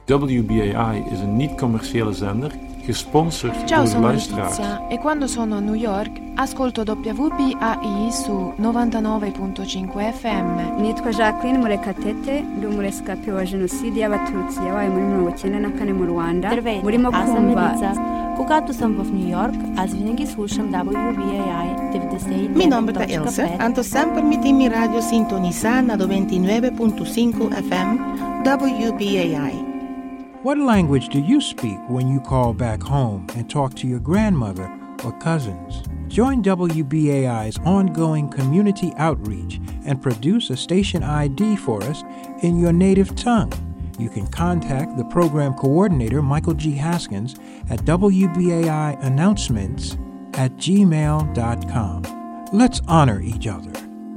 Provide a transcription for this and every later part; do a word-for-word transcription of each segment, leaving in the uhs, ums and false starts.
W B A I is een niet-commerciële zender, gesponsord Ciao, door de sono luisteraars. Letizia e quando sono a New York ascolto W B A I su novantanove virgola cinque F M. Nitwa Jacqueline Murekatete, ndi umuresikapi wa jenoside y'abatutsi yabaye muri mirongo icyenda na kane mu Rwanda. Murimo kumva Когато съм в Нью Йорк, аз винаги слушам W B A I деветдесет и девет Mi nome è Elsa, ando sempre mi mi radio sintonizar na noventa e nove ponto cinco F M W B A I. What language do you speak when you call back home and talk to your grandmother or cousins? Join W B A I's ongoing community outreach and produce a station I D for us in your native tongue. You can contact the program coordinator, Michael G. Haskins, at W B A I announcements at gmail dot com. Let's honor each other.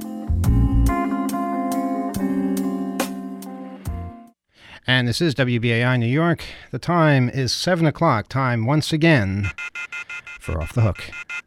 And this is W B A I New York. The time is seven o'clock. Time once again for Off the Hook.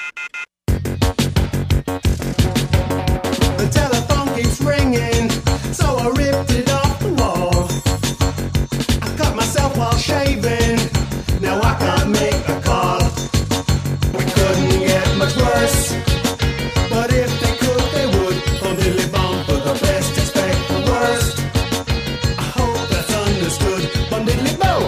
The telephone keeps ringing, so I ripped it off the wall. I cut myself while shaving, now I can't make a call. We couldn't get much worse, but if they could, they would. Bon dilly bom, for the best, expect the worst. I hope that's understood. Bon diddly bo.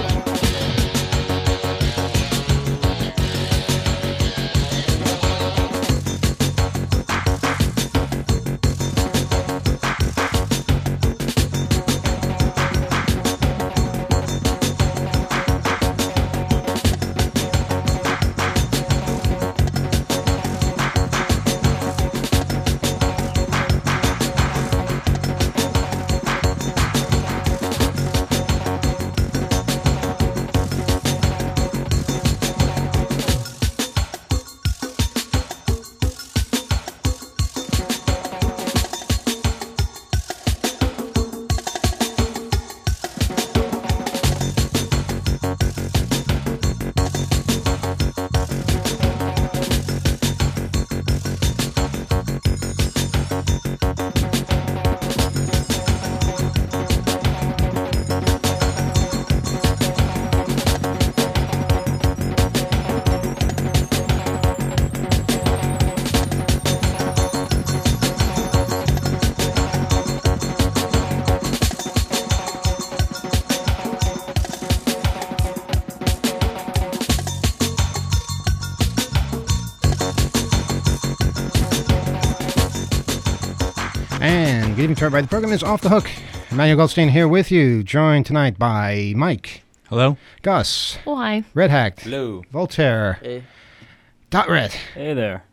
And good evening to everybody. The program is Off the Hook. Emmanuel Goldstein here with you, joined tonight by Mike. Hello. Gus. Oh, hi. Red Hack. Hello. Voltaire. Hey. Dot Red. Hey there.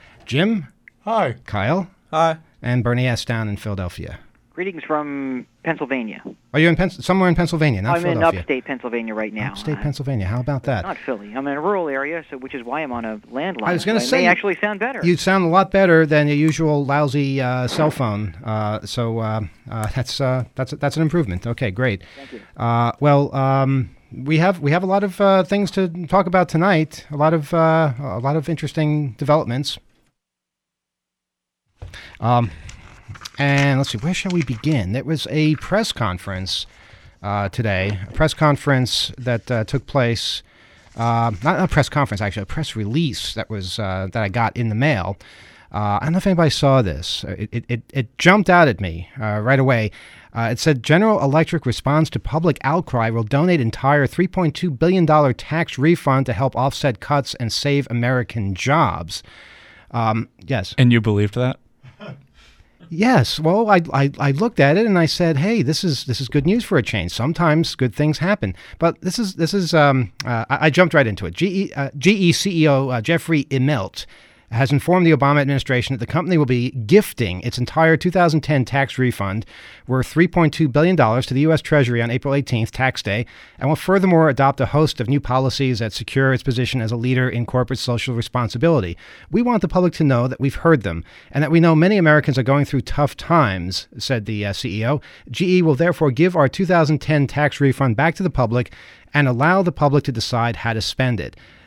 Jim. Hi. Kyle. Hi. And Bernie S. down in Philadelphia. Greetings from Pennsylvania. Are you in Pens- somewhere in Pennsylvania, not I'm Philadelphia? in upstate Pennsylvania right now. Upstate Pennsylvania. How about that? Not Philly. I'm in a rural area, so which is why I'm on a landline. I was going to so say, I may actually sound better. You sound a lot better than your usual lousy uh, cell phone. Uh, so uh, uh, that's uh, that's that's an improvement. Okay, great. Thank you. Uh, well, um, we have we have a lot of uh, things to talk about tonight. A lot of uh, a lot of interesting developments. Um. And let's see, where shall we begin? There was a press conference uh, today, a press conference that uh, took place, uh, not a press conference, actually, a press release that was uh, that I got in the mail. Uh, I don't know if anybody saw this. It it, it jumped out at me uh, right away. Uh, it said, General Electric responds to public outcry, will donate entire three point two billion dollars tax refund to help offset cuts and save American jobs. Um, yes. And you believed that? Yes. Well, I, I I looked at it and I said, "Hey, this is this is good news for a change. Sometimes good things happen." But this is this is um uh, I, I jumped right into it. G E uh, G E C E O uh, Jeffrey Immelt has informed the Obama administration that the company will be gifting its entire two thousand ten tax refund worth three point two billion dollars to the U S Treasury on April eighteenth, tax day, and will furthermore adopt a host of new policies that secure its position as a leader in corporate social responsibility. We want the public to know that we've heard them and that we know many Americans are going through tough times, said the uh, C E O. G E will therefore give our two thousand ten tax refund back to the public and allow the public to decide how to spend it.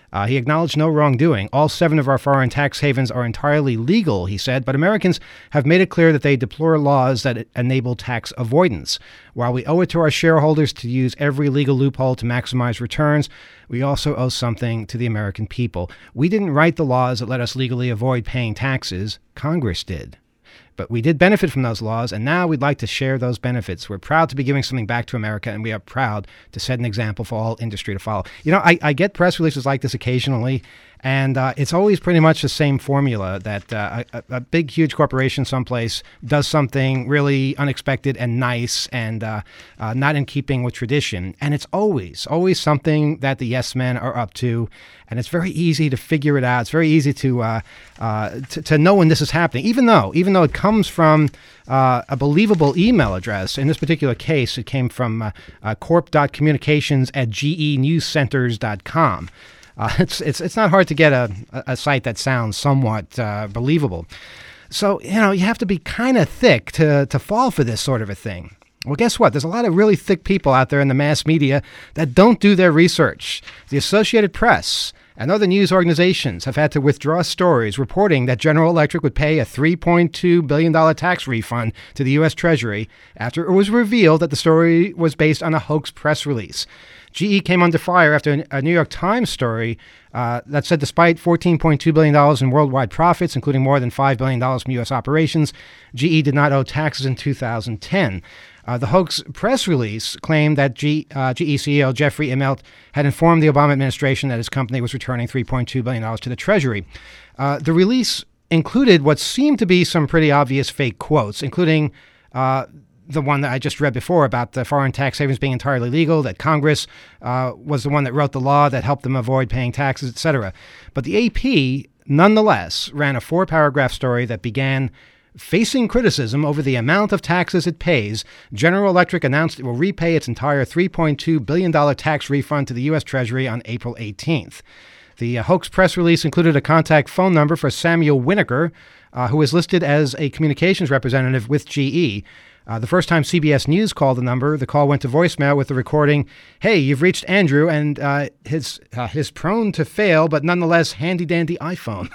Uh, he acknowledged no wrongdoing. All seven of our foreign tax havens are entirely legal, he said, but Americans have made it clear that they deplore laws that enable tax avoidance. While we owe it to our shareholders to use every legal loophole to maximize returns, we also owe something to the American people. We didn't write the laws that let us legally avoid paying taxes. Congress did. But we did benefit from those laws, and now we'd like to share those benefits. We're proud to be giving something back to America, and we are proud to set an example for all industry to follow. You know, I, I get press releases like this occasionally, and uh, it's always pretty much the same formula that uh, a, a big, huge corporation someplace does something really unexpected and nice and uh, uh, not in keeping with tradition. And it's always, always something that the yes men are up to. And it's very easy to figure it out. It's very easy to uh, uh, to, to know when this is happening, even though even though it comes from uh, a believable email address. In this particular case, it came from uh, uh, corp dot communications at g e news centers dot com. Uh, it's it's it's not hard to get a, a site that sounds somewhat uh, believable. So, you know, you have to be kind of thick to to fall for this sort of a thing. Well, guess what? There's a lot of really thick people out there in the mass media that don't do their research. The Associated Press and other news organizations have had to withdraw stories reporting that General Electric would pay a three point two billion dollars tax refund to the U S Treasury after it was revealed that the story was based on a hoax press release. G E came under fire after a New York Times story uh, that said despite fourteen point two billion dollars in worldwide profits, including more than five billion dollars from U S operations, G E did not owe taxes in two thousand ten. Uh, the hoax press release claimed that G, uh, G E C E O Jeffrey Immelt had informed the Obama administration that his company was returning three point two billion dollars to the Treasury. Uh, the release included what seemed to be some pretty obvious fake quotes, including uh, the one that I just read before about the foreign tax havens being entirely legal, that Congress uh, was the one that wrote the law that helped them avoid paying taxes, et cetera. But the A P, nonetheless, ran a four-paragraph story that began, facing criticism over the amount of taxes it pays, General Electric announced it will repay its entire three point two billion dollars tax refund to the U S Treasury on April eighteenth. The uh, hoax press release included a contact phone number for Samuel Winokur, uh, who is listed as a communications representative with G E. Uh, the first time C B S News called the number, the call went to voicemail with the recording, "Hey, you've reached Andrew and uh, his uh, his prone to fail, but nonetheless handy-dandy iPhone."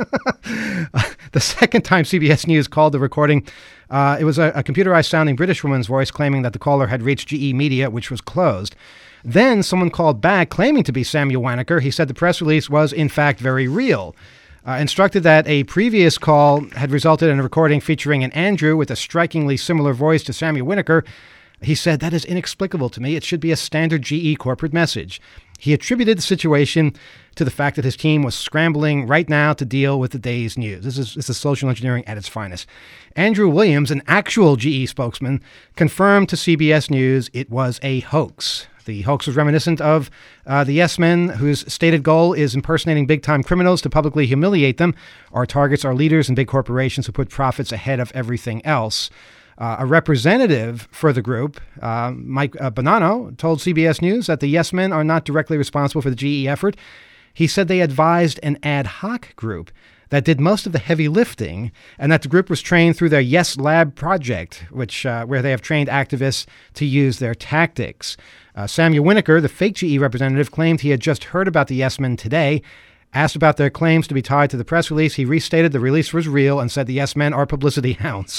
The second time C B S News called the recording, uh, it was a, a computerized-sounding British woman's voice claiming that the caller had reached G E Media, which was closed. Then someone called back claiming to be Samuel Winokur. He said the press release was, in fact, very real. Uh, instructed that a previous call had resulted in a recording featuring an Andrew with a strikingly similar voice to Samuel Winokur. He said, "That is inexplicable to me. It should be a standard G E corporate message." He attributed the situation to the fact that his team was scrambling right now to deal with the day's news. This is, this is social engineering at its finest. Andrew Williams, an actual G E spokesman, confirmed to C B S News it was a hoax. The hoax was reminiscent of uh, the Yes Men, whose stated goal is impersonating big-time criminals to publicly humiliate them. Our targets are leaders and big corporations who put profits ahead of everything else. Uh, a representative for the group, uh, Mike uh, Bonanno, told C B S News that the Yes Men are not directly responsible for the G E effort. He said they advised an ad hoc group that did most of the heavy lifting, and that the group was trained through their Yes Lab project, which uh, where they have trained activists to use their tactics. Uh, Samuel Winokur, the fake G E representative, claimed he had just heard about the Yes Men today. Asked about their claims to be tied to the press release, he restated the release was real and said the Yes Men are publicity hounds.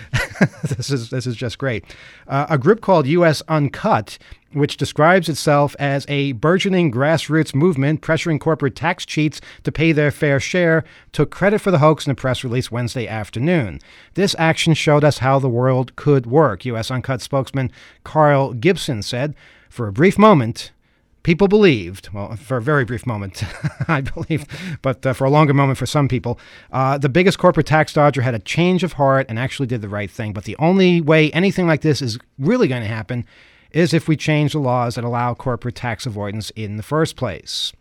This is this is just great. Uh, a group called U S Uncut, which describes itself as a burgeoning grassroots movement pressuring corporate tax cheats to pay their fair share, took credit for the hoax in a press release Wednesday afternoon. This action showed us how the world could work, U S Uncut spokesman Carl Gibson said. For a brief moment, people believed, well, for a very brief moment, I believe, but uh, for a longer moment for some people, uh, the biggest corporate tax dodger had a change of heart and actually did the right thing. But the only way anything like this is really going to happen is if we change the laws that allow corporate tax avoidance in the first place.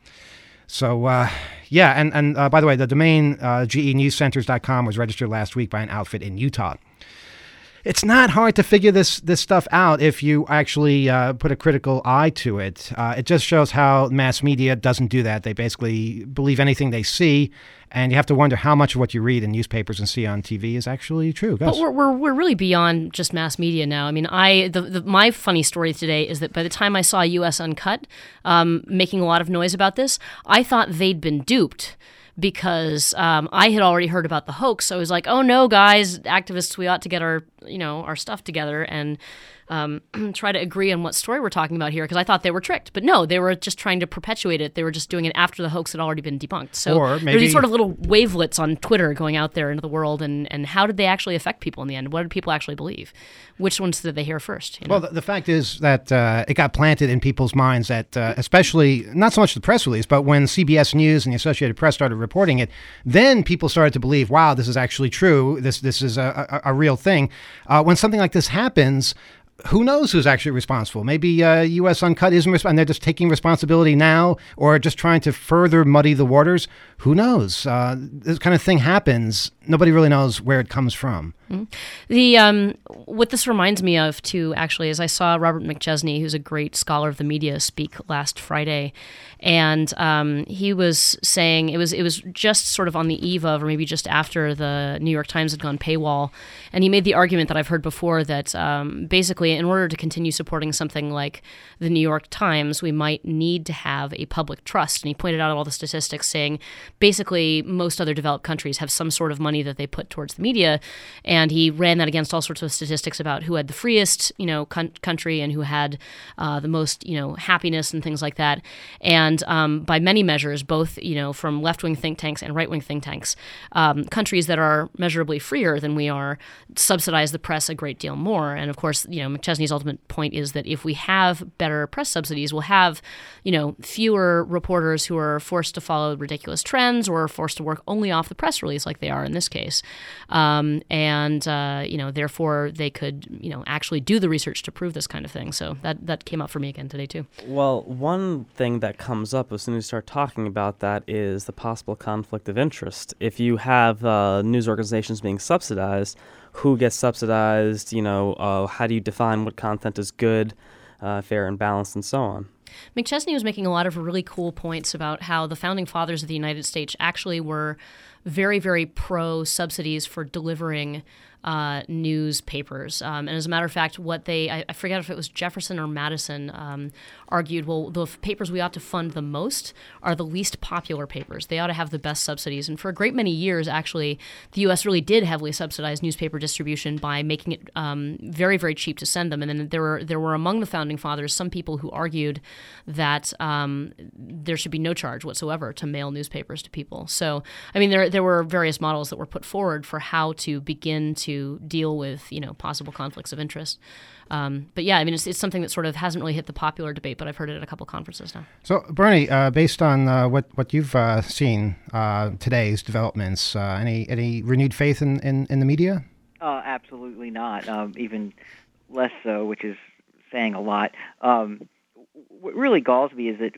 So, uh, yeah, and, and uh, by the way, the domain uh, G E news centers dot com was registered last week by an outfit in Utah. It's not hard to figure this this stuff out if you actually uh, put a critical eye to it. Uh, it just shows how mass media doesn't do that. They basically believe anything they see, and you have to wonder how much of what you read in newspapers and see on T V is actually true. Gus. But we're, we're we're really beyond just mass media now. I mean, I the, the my funny story today is that by the time I saw U S Uncut um, making a lot of noise about this, I thought they'd been duped. Because um, I had already heard about the hoax, so I was like, "Oh no, guys, activists, we ought to get our, you know, our stuff together and um, try to agree on what story we're talking about here." Because I thought they were tricked, but no, they were just trying to perpetuate it. They were just doing it after the hoax had already been debunked. So or maybe, there's these sort of little wavelets on Twitter going out there into the world, and, and how did they actually affect people in the end? What did people actually believe? Which ones did they hear first? You know? Well, the, the fact is that uh, it got planted in people's minds that, uh, especially not so much the press release, but when C B S News and the Associated Press started reporting it, then people started to believe, wow, this is actually true. This this is a, a, a real thing. Uh, when something like this happens, who knows who's actually responsible? Maybe uh, U S Uncut isn't responsible, and they're just taking responsibility now, or just trying to further muddy the waters. Who knows? Uh, this kind of thing happens. Nobody really knows where it comes from. Mm-hmm. The um, what this reminds me of, too, actually, is I saw Robert McChesney, who's a great scholar of the media, speak last Friday, and um, he was saying it was it was just sort of on the eve of, or maybe just after the New York Times had gone paywall, and he made the argument that I've heard before that um, basically, in order to continue supporting something like the New York Times, we might need to have a public trust. And he pointed out all the statistics saying basically most other developed countries have some sort of money that they put towards the media, and he ran that against all sorts of statistics about who had the freest, you know, con- country and who had uh, the most, you know, happiness and things like that. And um, by many measures, both, you know, from left-wing think tanks and right-wing think tanks, um, countries that are measurably freer than we are subsidize the press a great deal more. And of course, you know, McChesney's ultimate point is that if we have better press subsidies, we'll have, you know, fewer reporters who are forced to follow ridiculous trends or forced to work only off the press release like they are in this case. Um, and, uh, you know, therefore they could, you know, actually do the research to prove this kind of thing. So that, that came up for me again today, too. Well, one thing that comes up as soon as you start talking about that is the possible conflict of interest. If you have uh, news organizations being subsidized, who gets subsidized, you know, uh, how do you define what content is good, uh, fair and balanced, and so on? McChesney was making a lot of really cool points about how the founding fathers of the United States actually were very, very pro-subsidies for delivering uh, newspapers. Um, and as a matter of fact, what they, I, I forget if it was Jefferson or Madison, um, argued, well, the f- papers we ought to fund the most are the least popular papers. They ought to have the best subsidies. And for a great many years, actually, the U S really did heavily subsidize newspaper distribution by making it um, very, very cheap to send them. And then there were, there were among the founding fathers some people who argued that um, there should be no charge whatsoever to mail newspapers to people. So, I mean, there there were various models that were put forward for how to begin to deal with, you know, possible conflicts of interest. Um, but yeah, I mean, it's, it's something that sort of hasn't really hit the popular debate, but I've heard it at a couple conferences now. So, Bernie, uh, based on uh, what what you've uh, seen uh, today's developments, uh, any any renewed faith in, in, in the media? Uh, absolutely not. Um, even less so, which is saying a lot. Um, what really galls me is that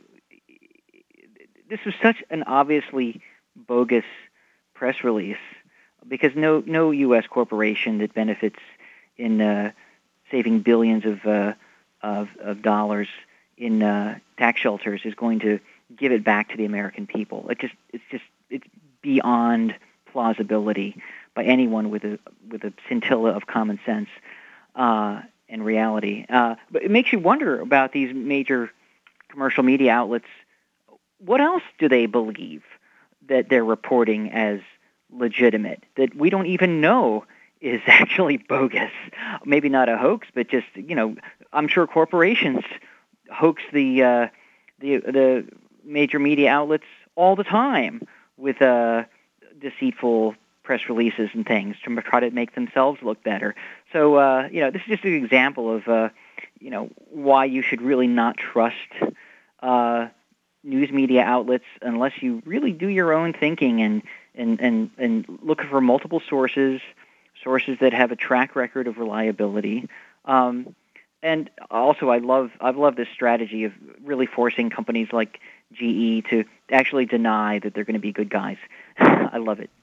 this was such an obviously bogus press release, because no no U S corporation that benefits in uh, saving billions of, uh, of of dollars in uh, tax shelters is going to give it back to the American people. It just it's just it's beyond plausibility by anyone with a with a scintilla of common sense uh, and reality. Uh, but it makes you wonder about these major commercial media outlets. What else do they believe that they're reporting as legitimate, that we don't even know is actually bogus? Maybe not a hoax, but just, you know, I'm sure corporations hoax the uh, the the major media outlets all the time with uh, deceitful press releases and things to try to make themselves look better. So, uh, you know, this is just an example of, uh, you know, why you should really not trust uh, news media outlets unless you really do your own thinking and, and, and, and look for multiple sources, sources that have a track record of reliability. Um, and also, I love I've loved this strategy of really forcing companies like G E to actually deny that they're going to be good guys. I love it.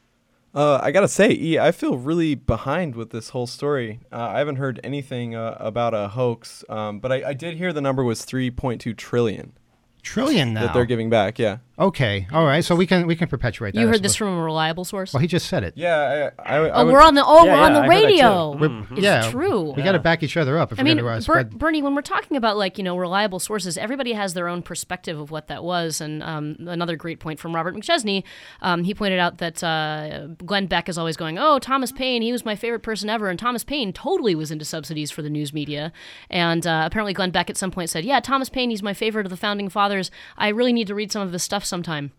Uh, I gotta say, E, I feel really behind with this whole story. Uh, I haven't heard anything uh, about a hoax, um, but I, I did hear the number was three point two trillion. Trillion now That they're giving back, yeah. Okay, all right. So we can we can perpetuate that. You I heard this suppose. from a reliable source? Well, he just said it. Yeah, I, I, I Oh, would- we're on the oh, Yeah, we're on yeah, the I heard that too. radio. We're- It's yeah, true. We got to back each other up if I we're mean, going to uh, Ber- spread. Bernie, when we're talking about like you know reliable sources, everybody has their own perspective of what that was. And um, another great point from Robert McChesney, um, he pointed out that uh, Glenn Beck is always going, "Oh, Thomas Paine, he was my favorite person ever," and Thomas Paine totally was into subsidies for the news media. And uh, apparently, Glenn Beck at some point said, "Yeah, Thomas Paine, he's my favorite of the founding fathers. I really need to read some of his stuff sometime."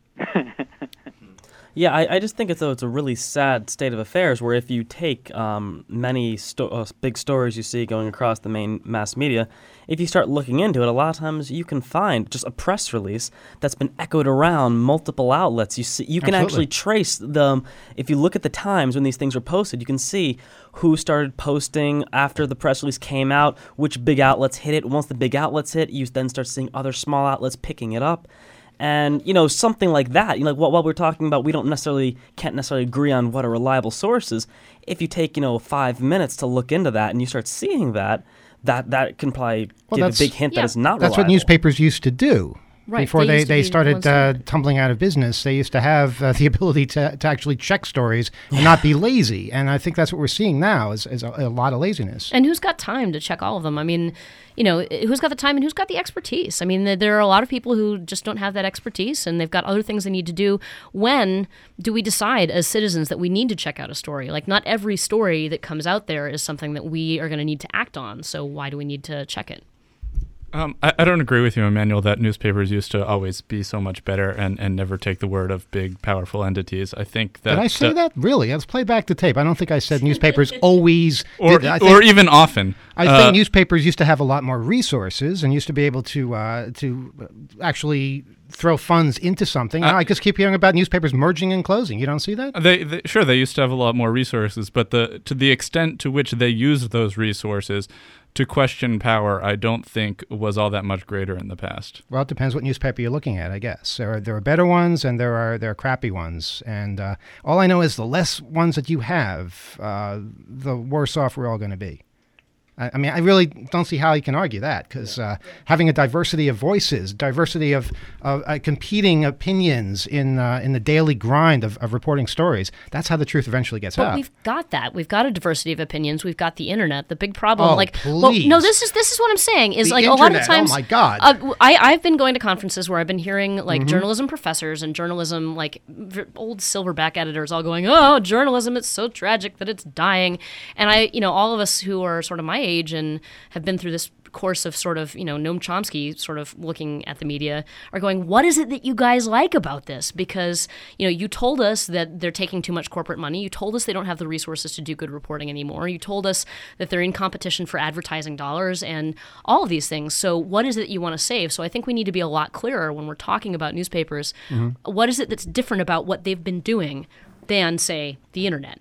Yeah, I, I just think it's, though, it's a really sad state of affairs where if you take um, many sto- uh, big stories you see going across the main mass media, if you start looking into it, a lot of times you can find just a press release that's been echoed around multiple outlets. You see, you can Absolutely. actually trace the, if you look at the times when these things were posted, you can see who started posting after the press release came out, which big outlets hit it. Once the big outlets hit, you then start seeing other small outlets picking it up. And, you know, something like that, you know, like what, what we're talking about, we don't necessarily, can't necessarily agree on what a reliable source is. If you take, you know, five minutes to look into that and you start seeing that, that, that can probably Well, give a that's- big hint Yeah. that it's not That's reliable. what newspapers used to do. Right, Before they they, used to they be the started ones uh, that- tumbling out of business, they used to have uh, the ability to, to actually check stories and not be lazy. And I think that's what we're seeing now is, is a, a lot of laziness. And who's got time to check all of them? I mean, you know, who's got the time and who's got the expertise? I mean, there- there are a lot of people who just don't have that expertise and they've got other things they need to do. When do we decide as citizens that we need to check out a story? Like, not every story that comes out there is something that we are going to need to act on. So why do we need to check it? Um, I, I don't agree with you, Emmanuel, that newspapers used to always be so much better and, and never take the word of big, powerful entities. I think that... Did I say uh, that? Really? Let's play back the tape. I don't think I said newspapers always... Or, did. I think, or even often. I Uh, think newspapers used to have a lot more resources and used to be able to uh, to actually throw funds into something. Uh, I just keep hearing about newspapers merging and closing. You don't see that? They, they sure they used to have a lot more resources, but the to the extent to which they used those resources to question power, I don't think was all that much greater in the past. Well, it depends what newspaper you're looking at, I guess. There are there are better ones and there are there are crappy ones. And uh, all I know is the less ones that you have, uh, the worse off we're all going to be. I, I mean, I really don't see how you can argue that, because uh, having a diversity of voices, diversity of, of uh, competing opinions in uh, in the daily grind of, of reporting stories, that's how the truth eventually gets But out. we've got that. We've got a diversity of opinions. We've got the internet. The big problem, Oh, like, well, please. no, this is this is what I'm saying is The like a lot of internet, oh times. my God. Uh, w- I I've been going to conferences where I've been hearing like Mhm. journalism professors and journalism like v- old silverback editors all going, "Oh, journalism, it's so tragic that it's dying," and I, you know, all of us who are sort of my age and have been through this course of sort of, you know, Noam Chomsky sort of looking at the media are going, what is it that you guys like about this? Because, you know, you told us that they're taking too much corporate money. You told us they don't have the resources to do good reporting anymore. You told us that they're in competition for advertising dollars and all of these things. So what is it you want to save? So I think we need to be a lot clearer when we're talking about newspapers. Mhm. What is it that's different about what they've been doing than, say, the internet?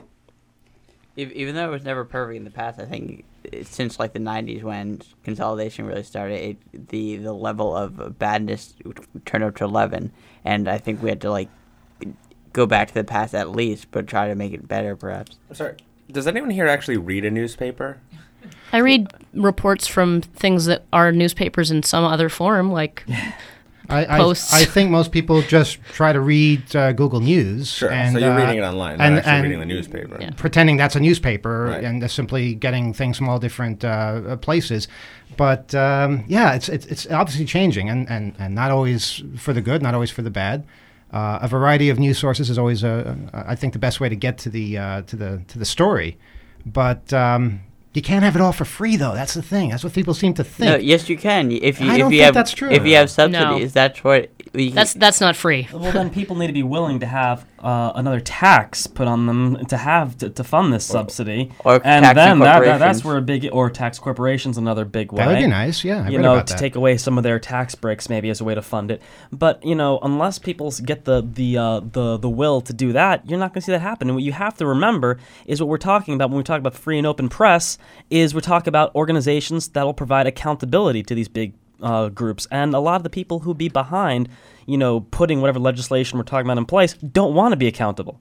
Ev- Even though it was never perfect in the past, I think it- since like the nineties when consolidation really started, it, the the level of badness turned up to eleven, and I think we had to like go back to the past at least, but try to make it better, perhaps. I'm sorry. Does anyone here actually read a newspaper? I read reports from things that are newspapers in some other form, like I, I, posts. I think most people just try to read uh, Google News. Sure, And, so you're uh, reading it online, not actually reading the newspaper. Yeah. Pretending that's a newspaper Right. and uh, simply getting things from all different uh, places. But um, yeah, it's, it's it's obviously changing, and, and, and not always for the good, not always for the bad. Uh, a variety of news sources is always, a, I think, the best way to get to the uh, to the to the story. But um, you can't have it all for free, though. That's the thing. That's what people seem to think. No, yes, you can. If you I if don't you think have that's true. if you have No. subsidies, that's what. We, That's that's not free. Well, then people need to be willing to have uh, another tax put on them to have to, to fund this subsidy, or and taxing then that, that, that's corporations. where a big or tax corporations another big way. That would be nice, yeah, I you read know, about to that. take away some of their tax breaks maybe as a way to fund it. But you know, unless people s- get the the uh, the the will to do that, you're not going to see that happen. And what you have to remember is what we're talking about when we talk about free and open press is we're talking about organizations that will provide accountability to these big uh, groups, and a lot of the people who be behind, you know, putting whatever legislation we're talking about in place don't want to be accountable.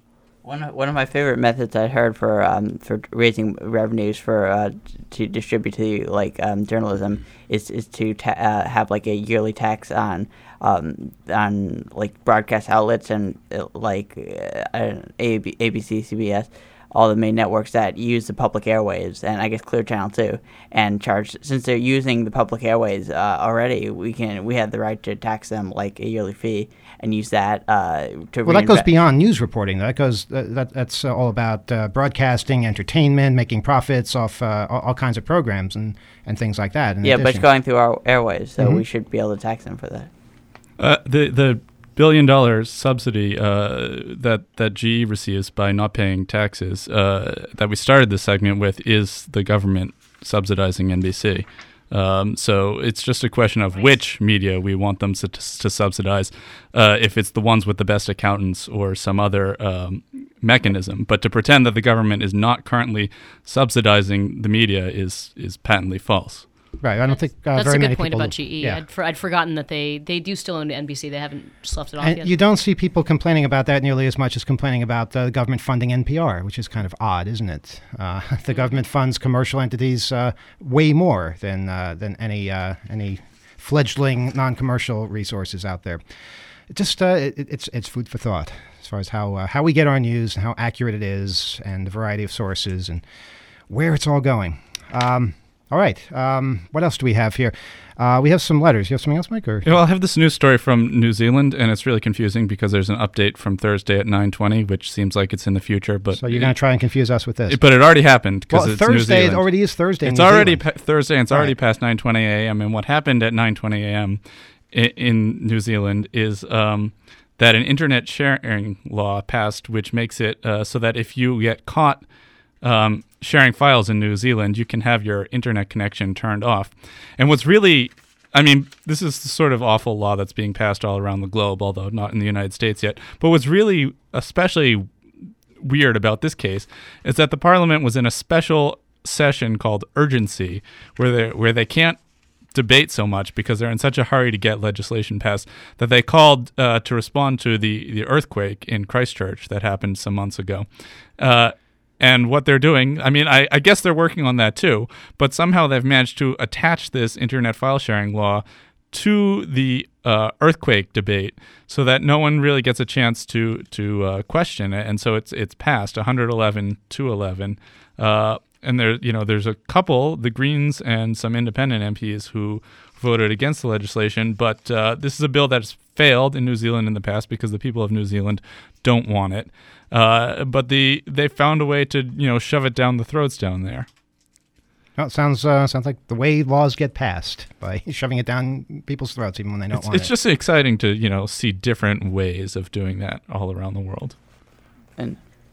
One of, one of my favorite methods I heard for um, for raising revenues for uh, to distribute to like um, journalism is is to ta- uh, have like a yearly tax on um, on like broadcast outlets and uh, like uh, A B, A B C, C B S, all the main networks that use the public airwaves, and I guess Clear Channel too, and charge, since they're using the public airwaves uh, already, we can we have the right to tax them like a yearly fee and use that uh, to. Well, that goes beyond news reporting. That goes uh, that that's uh, all about uh, broadcasting, entertainment, making profits off uh, all, all kinds of programs and, and things like that. Yeah, addition. But it's going through our airwaves, so mm-hmm. we should be able to tax them for that. Uh, the the billion dollars subsidy uh, that that G E receives by not paying taxes uh, that we started this segment with is the government subsidizing N B C. Um, so it's just a question of which media we want them to, to subsidize, uh, if it's the ones with the best accountants or some other um, mechanism. But to pretend that the government is not currently subsidizing the media is is patently false. Right. I don't think uh, that's very a good many point people, about G E. Yeah. I'd, for, I'd forgotten that they, they do still own N B C. They haven't sloughed it off and yet. You don't see people complaining about that nearly as much as complaining about uh, the government funding N P R, which is kind of odd, isn't it? Uh, the mm-hmm. government funds commercial entities uh, way more than uh, than any uh, any fledgling non-commercial resources out there. It just uh, it, it's it's food for thought as far as how uh, how we get our news and how accurate it is, and the variety of sources and where it's all going. Um, All right. Um, what else do we have here? Uh, we have some letters. You have something else, Mike? Or? Yeah, well, I have this news story from New Zealand, and it's really confusing because there's an update from Thursday at nine twenty, which seems like it's in the future. But so you're going to try and confuse us with this? It, but it already happened because well, it's Thursday, New Zealand. It already is Thursday. It's in New already pa- Thursday, and it's right. already past nine twenty a.m. And what happened at nine twenty a.m. in, in New Zealand is um, that an internet sharing law passed, which makes it uh, so that if you get caught Um, sharing files in New Zealand, you can have your internet connection turned off. And what's really, I mean, this is the sort of awful law that's being passed all around the globe, although not in the United States yet. But what's really especially weird about this case is that the Parliament was in a special session called urgency, where they where they can't debate so much because they're in such a hurry to get legislation passed, that they called uh, to respond to the, the earthquake in Christchurch that happened some months ago. Uh, And what they're doing, I mean, I, I guess they're working on that too, but somehow they've managed to attach this internet file sharing law to the uh, earthquake debate so that no one really gets a chance to to uh, question it. And so it's it's passed one eleven to eleven. Uh, and there, you know, there's a couple, the Greens and some independent M Ps who voted against the legislation, but uh, this is a bill that's failed in New Zealand in the past because the people of New Zealand don't want it. Uh, but the they found a way to, you know, shove it down the throats down there. Well, it sounds uh, sounds like the way laws get passed, by shoving it down people's throats even when they don't it's, want it's it. It's just exciting to, you know, see different ways of doing that all around the world. And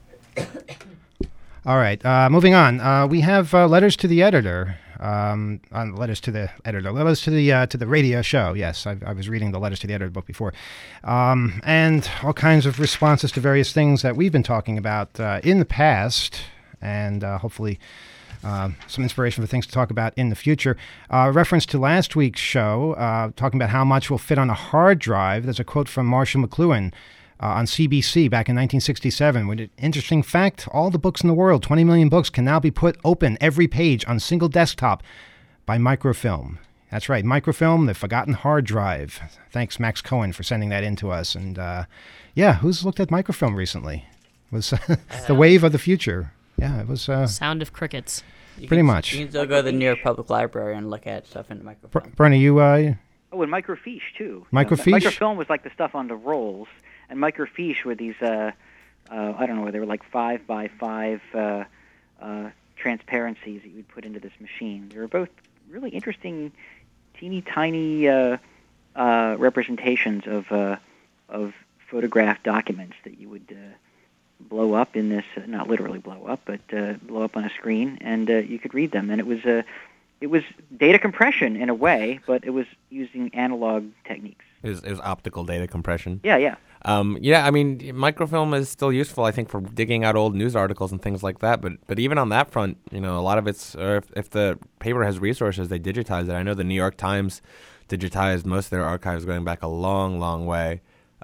all right, uh, moving on. Uh, we have uh, letters to the editor. Um, on letters to the editor, letters to the uh, to the radio show. Yes, I, I was reading the letters to the editor book before, um, and all kinds of responses to various things that we've been talking about uh, in the past, and uh, hopefully uh, some inspiration for things to talk about in the future. Uh, reference to last week's show, uh, talking about how much will fit on a hard drive. There's a quote from Marshall McLuhan Uh, on C B C back in nineteen sixty-seven, with an interesting fact: all the books in the world, twenty million books, can now be put open every page on single desktop by microfilm. That's right, microfilm, the forgotten hard drive. Thanks, Max Cohen, for sending that in to us. And uh, yeah, who's looked at microfilm recently? It was uh, the wave of the future. Yeah, it was. Uh, Sound of crickets. You pretty can, much. You can still go to the New York Public Library and look at stuff in the microfilm. Ber- Bernie, you. Uh, oh, and microfiche too. Microfiche. You know, microfilm was like the stuff on the rolls. And microfiche were these, uh, uh, I don't know, they were like five by five uh, uh, transparencies that you would put into this machine. They were both really interesting, teeny tiny uh, uh, representations of uh, of photographed documents that you would uh, blow up in this, uh, not literally blow up, but uh, blow up on a screen, and uh, you could read them. And it was uh, it was data compression in a way, but it was using analog techniques. It was, it was optical data compression. Yeah, yeah. Um, yeah, I mean, microfilm is still useful, I think, for digging out old news articles and things like that. But but even on that front, you know, a lot of it's, or if, if the paper has resources, they digitize it. I know the New York Times digitized most of their archives going back a long, long way.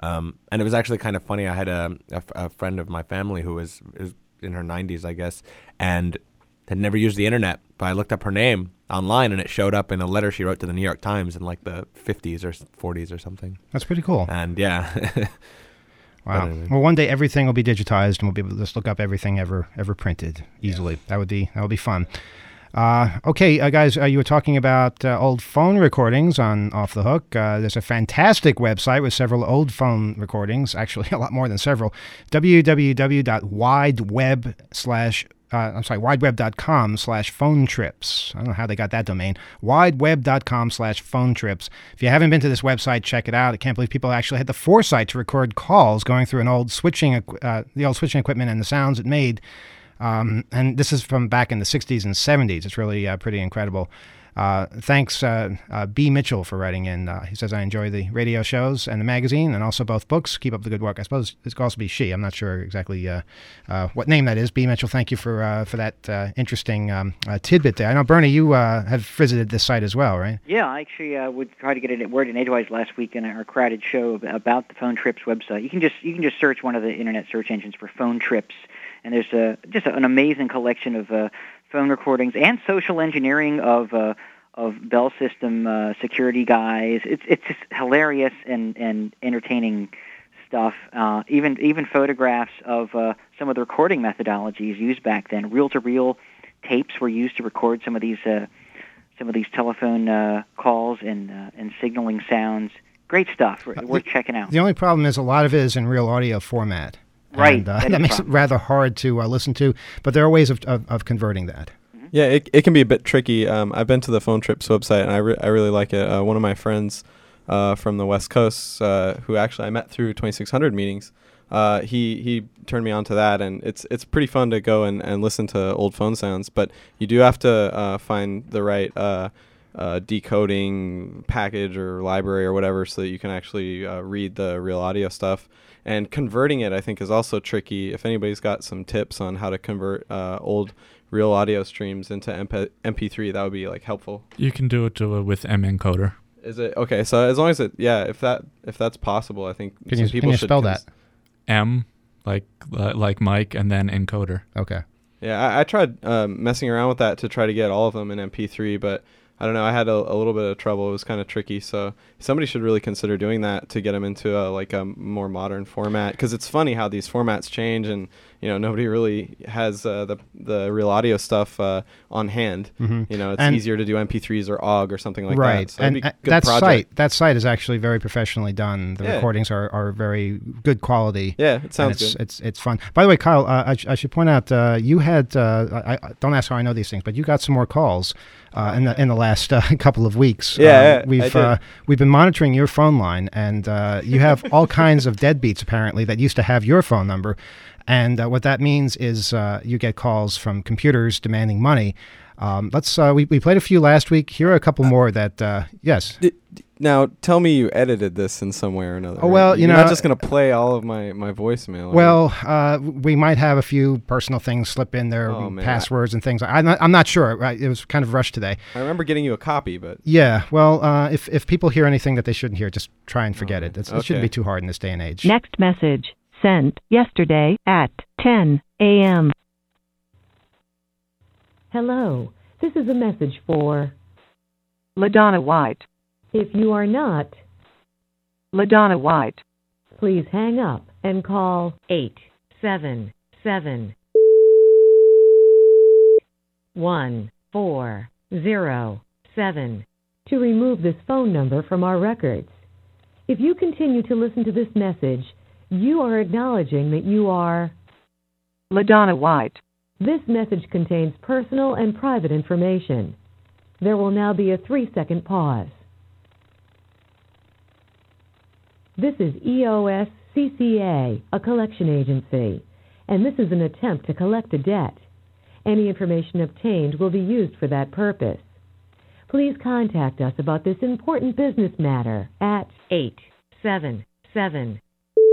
Um, and it was actually kind of funny. I had a, a, a friend of my family who was, was in her nineties, I guess, and had never used the internet. But I looked up her name online, and it showed up in a letter she wrote to the New York Times in like the fifties or forties or something. That's pretty cool. And yeah. Wow. Anyway. Well, one day everything will be digitized, and we'll be able to just look up everything ever ever printed easily. Yeah. That would be that would be fun. Uh, okay, uh, guys, uh, you were talking about uh, old phone recordings on Off the Hook. Uh, there's a fantastic website with several old phone recordings, actually a lot more than several. www.wideweb slash Uh, I'm sorry, wideweb.com slash phone trips. I don't know how they got that domain. wideweb.com slash phone trips. If you haven't been to this website, check it out. I can't believe people actually had the foresight to record calls going through an old switching, uh, the old switching equipment and the sounds it made. Um, and this is from back in the sixties and seventies. It's really uh, pretty incredible. Uh, thanks, uh, uh, B. Mitchell, for writing in. Uh, he says, I enjoy the radio shows and the magazine and also both books. Keep up the good work. I suppose it could also be she. I'm not sure exactly uh, uh, what name that is. B. Mitchell, thank you for uh, for that uh, interesting um, uh, tidbit there. I know, Bernie, you uh, have visited this site as well, right? Yeah, I actually uh, would try to get a word in edgewise last week in our crowded show about the Phone Trips website. You can just you can just search one of the internet search engines for Phone Trips, and there's a, just an amazing collection of uh, phone recordings and social engineering of uh, of Bell System uh, security guys. It's it's just hilarious and, and entertaining stuff. Uh, even even photographs of uh, some of the recording methodologies used back then. Reel-to-reel tapes were used to record some of these uh, some of these telephone uh, calls and uh, and signaling sounds. Great stuff. Uh, Worth the, checking out. The only problem is a lot of it is in real audio format. Right. And, uh, that, that makes it rather hard to uh, listen to, but there are ways of, of, of converting that. Yeah, it it can be a bit tricky. Um, I've been to the Phone Trips website, and I, re- I really like it. Uh, one of my friends uh, from the West Coast, uh, who actually I met through twenty-six hundred meetings, uh, he he turned me on to that, and it's it's pretty fun to go and, and listen to old phone sounds. But you do have to uh, find the right uh, uh, decoding package or library or whatever, so that you can actually uh, read the real audio stuff. And converting it, I think, is also tricky. If anybody's got some tips on how to convert uh, old real audio streams into M P three, that would be like helpful. You can do it to, uh, with M encoder. Is it okay? So as long as it, yeah, if that if that's possible, I think can some you, people can you should spell that? M like uh, like Mike and then encoder. Okay. Yeah, I, I tried um, messing around with that to try to get all of them in M P three, but I don't know. I had a, a little bit of trouble. It was kind of tricky. So somebody should really consider doing that to get them into a, like a more modern format. Because it's funny how these formats change, and you know nobody really has uh, the the real audio stuff uh, on hand. Mm-hmm. You know, it's and easier to do M P threes or O G or something like right. that. So and it'd be a good that project. site that site is actually very professionally done. The yeah. recordings are, are very good quality. Yeah, it sounds it's, good. It's it's fun. By the way, Kyle, uh, I, sh- I should point out uh, you had uh, I, I don't ask how I know these things, but you got some more calls. Uh, in the in the last uh, couple of weeks, yeah, um, yeah we've uh, we've been monitoring your phone line, and uh, you have all kinds of deadbeats apparently that used to have your phone number, and uh, what that means is uh, you get calls from computers demanding money. Um, let's uh, we we played a few last week. Here are a couple more that uh, yes. D- d- now tell me you edited this in some way or another. Oh well, right? you You're know, not just gonna play all of my, my voicemail. Well, uh, we might have a few personal things slip in there, oh, man. passwords and things. I'm not, I'm not sure. Right? It was kind of rushed today. I remember getting you a copy, but yeah. Well, uh, if if people hear anything that they shouldn't hear, just try and forget oh, it. It's, okay. It shouldn't be too hard in this day and age. Next message sent yesterday at ten a.m. Hello. This is a message for LaDonna White. If you are not LaDonna White, please hang up and call eight seven seven, one four zero seven to remove this phone number from our records. If you continue to listen to this message, you are acknowledging that you are LaDonna White. This message contains personal and private information. There will now be a three-second pause. This is E O S C C A, a collection agency, and this is an attempt to collect a debt. Any information obtained will be used for that purpose. Please contact us about this important business matter at eight seven seven,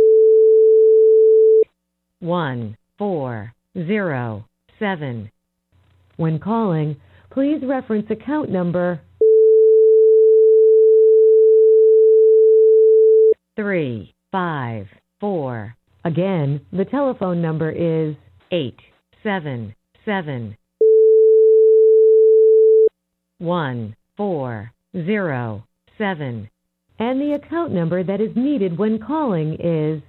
one four zero seven. When calling, please reference account number three five four. Again, the telephone number is eight seven seven one four zero seven. And the account number that is needed when calling is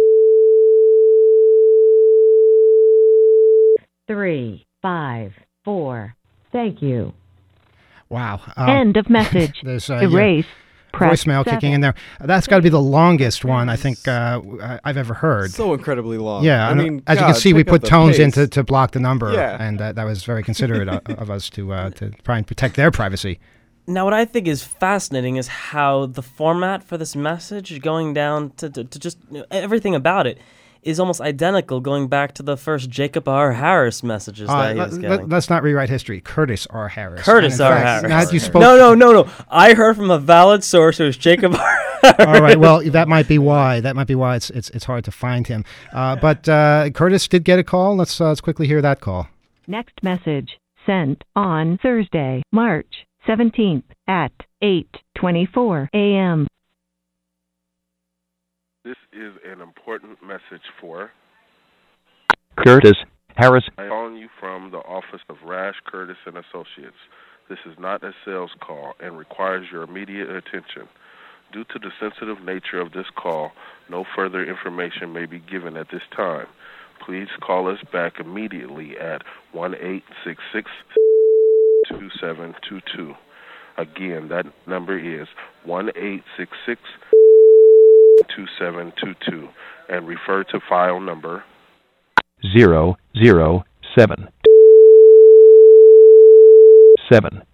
three five four. Thank you. Wow. End of message. There's uh, Erase. yeah, Press voicemail seven. kicking in there. That's got to be the longest one I think uh, I- I've ever heard. So incredibly long. Yeah, I and mean, as you God, can see, we pick up put the tones in pace. to, to block the number, Yeah. and uh, that was very considerate of, of us to uh, to try and protect their privacy. Now, what I think is fascinating is how the format for this message, going down to, to, to just you know, everything about it, is almost identical, going back to the first Jacob R. Harris messages Uh, that he let, was let, getting. let's not rewrite history. Curtis R. Harris. Curtis And in R. fact, Harris. now that you spoke- No, no, no, no. I heard from a valid source it was Jacob R. Harris. All right. Well, that might be why. That might be why it's it's it's hard to find him. Uh, but uh, Curtis did get a call. Let's uh, let's quickly hear that call. Next message sent on Thursday, March seventeenth at eight twenty-four a.m. This is an important message for Curtis Harris. I'm calling you from the office of Rash Curtis and Associates. This is not a sales call and requires your immediate attention. Due to the sensitive nature of this call, no further information may be given at this time. Please call us back immediately at one eight six six, two seven two two. Again, that number is one eight six six, two seven two two and refer to file number Zero zero seven seven.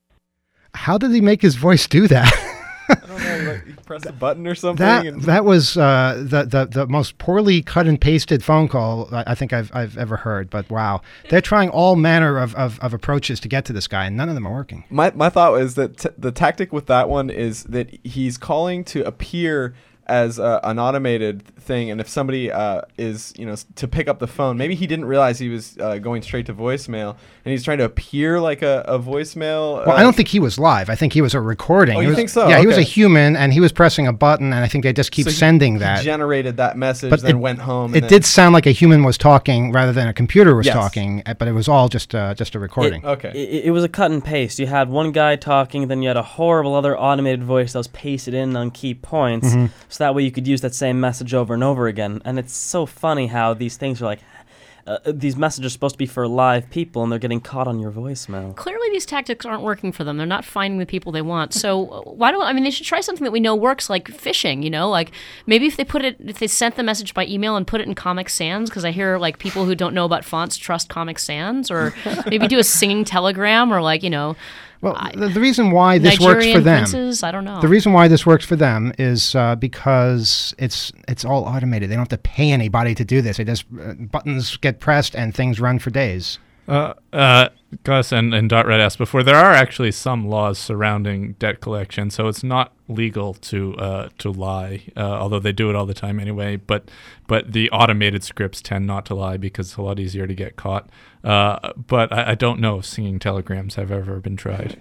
How did he make his voice do that? I don't know, like you press a button or something. That and that was uh, the, the the most poorly cut and pasted phone call I I think I've I've ever heard. But wow, they're trying all manner of, of, of approaches to get to this guy, and none of them are working. My my thought was that t- the tactic with that one is that he's calling to appear as uh, an automated thing, and if somebody uh, is, you know, s- to pick up the phone, maybe he didn't realize he was uh, going straight to voicemail, and he's trying to appear like a, a voicemail. Well, uh, I don't think he was live. I think he was a recording. Oh, He you was- think so? Yeah, he was a Okay. human, and he was pressing a button, and I think they just keep so he- sending he that. generated that message, But then it- went home. It and then, did sound like a human was talking rather than a computer was Yes. talking, uh, but it was all just uh, just a recording. It, it, it was a cut and paste. You had one guy talking, then you had a horrible other automated voice that was pasted in on key points, Mhm. so that way you could use that same message over and over again. And it's so funny how these things are like, uh, these messages are supposed to be for live people, and they're getting caught on your voicemail. Clearly, these tactics aren't working for them. They're not finding the people they want. So uh, why don't I mean they should try something that we know works, like phishing. You know, like maybe if they put it, if they sent the message by email and put it in Comic Sans, because I hear like people who don't know about fonts trust Comic Sans, or maybe do a singing telegram, or like you know. Well, the, the reason why this works for Nigerian them, princes? I don't know. The reason why this works for them is uh, because it's it's all automated. They don't have to pay anybody to do this. They just uh, buttons get pressed and things run for days. Uh, uh, Gus and, and Dot Red asked before, there are actually some laws surrounding debt collection, so it's not legal to uh, to lie, uh, although they do it all the time anyway. But but the automated scripts tend not to lie because it's a lot easier to get caught. Uh, but I, I don't know if singing telegrams have ever been tried.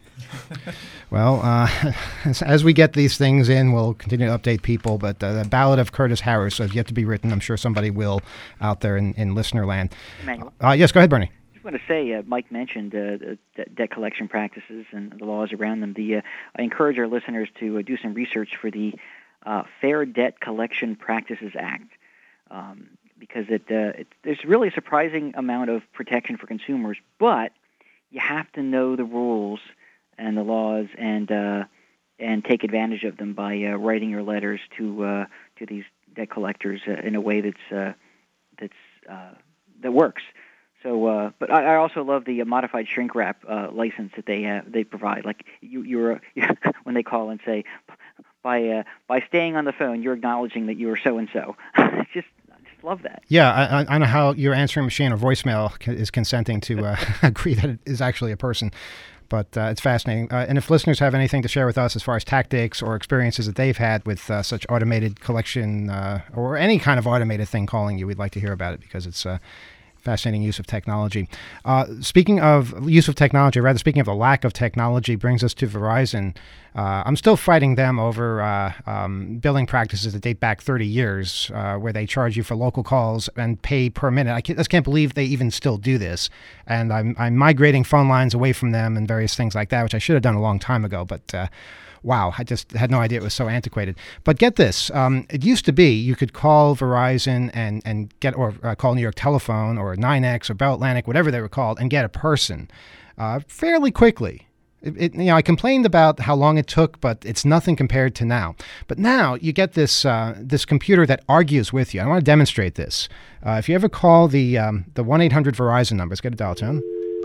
Well, uh, as, as we get these things in, we'll continue to update people. But uh, the Ballad of Curtis Harris has yet to be written. I'm sure somebody will out there in, in listener land. Emmanuel. Uh, yes, go ahead, Bernie. I just want to say, uh, Mike mentioned uh, the de- debt collection practices and the laws around them. The uh, I encourage our listeners to uh, do some research for the uh, Fair Debt Collection Practices Act, um, because it, uh, it there's really a surprising amount of protection for consumers, but you have to know the rules and the laws and uh, and take advantage of them by uh, writing your letters to uh, to these debt collectors uh, in a way that's uh, that's uh, that works. So, uh, but I, I also love the uh, modified shrink wrap uh, license that they have, they provide. Like you, you're when they call and say, by uh, by staying on the phone, you're acknowledging that you are so and so. Just, I just love that. Yeah, I, I- I know how your answering machine or voicemail c- is consenting to uh, agree that it is actually a person. But uh, it's fascinating. Uh, and if listeners have anything to share with us as far as tactics or experiences that they've had with uh, such automated collection uh, or any kind of automated thing calling you, we'd like to hear about it because it's uh, fascinating use of technology. Uh, speaking of use of technology, or rather speaking of the lack of technology, brings us to Verizon. Uh, I'm still fighting them over uh, um, billing practices that date back thirty years, uh, where they charge you for local calls and pay per minute. I can't, just can't believe they even still do this. And I'm, I'm migrating phone lines away from them and various things like that, which I should have done a long time ago. But uh, wow, I just had no idea it was so antiquated. But get this, um, it used to be you could call Verizon and, and get, or uh, call New York Telephone or nine X or Bell Atlantic, whatever they were called, and get a person uh, fairly quickly. It, it, you know, I complained about how long it took, but it's nothing compared to now. But now you get this uh, this computer that argues with you. I want to demonstrate this. Uh, if you ever call the um, the one eight hundred Verizon number, let's get a dial tone.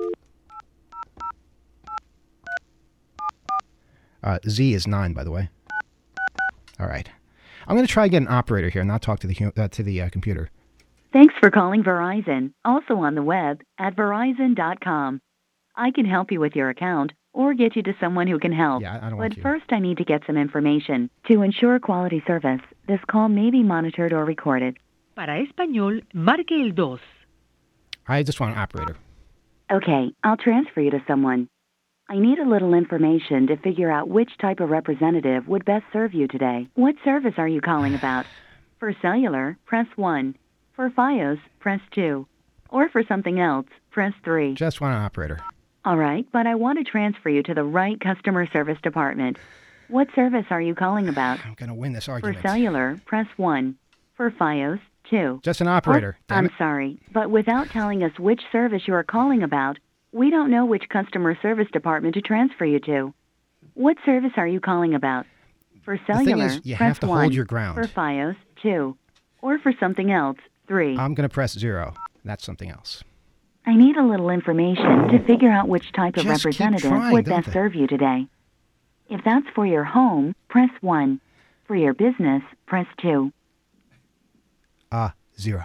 Uh, Z is nine, by the way. All right. I'm going to try to get an operator here and not talk to the hu- uh, to the uh, computer. Thanks for calling Verizon, also on the web at verizon dot com. I can help you with your account or get you to someone who can help. Yeah, I don't but want you. first, I need to get some information. To ensure quality service, this call may be monitored or recorded. Para español, marque el dos. I just want an operator. Okay, I'll transfer you to someone. I need a little information to figure out which type of representative would best serve you today. What service are you calling about? For cellular, press one. For Fios, press two. Or for something else, press three. Just want an operator. All right, but I want to transfer you to the right customer service department. What service are you calling about? I'm going to win this For argument. cellular, press one. For Fios, two. Just an operator. Oh, Damn I'm it. sorry, but without telling us which service you are calling about, we don't know which customer service department to transfer you to. What service are you calling about? For thing cellular, is, you press have to one. hold your ground. For Fios, two. Or for something else, three. I'm going to press zero. That's something else. I need a little information to figure out which type of Just keep representative trying, would don't best they? serve you today. If that's for your home, press one. For your business, press two. Ah, zero.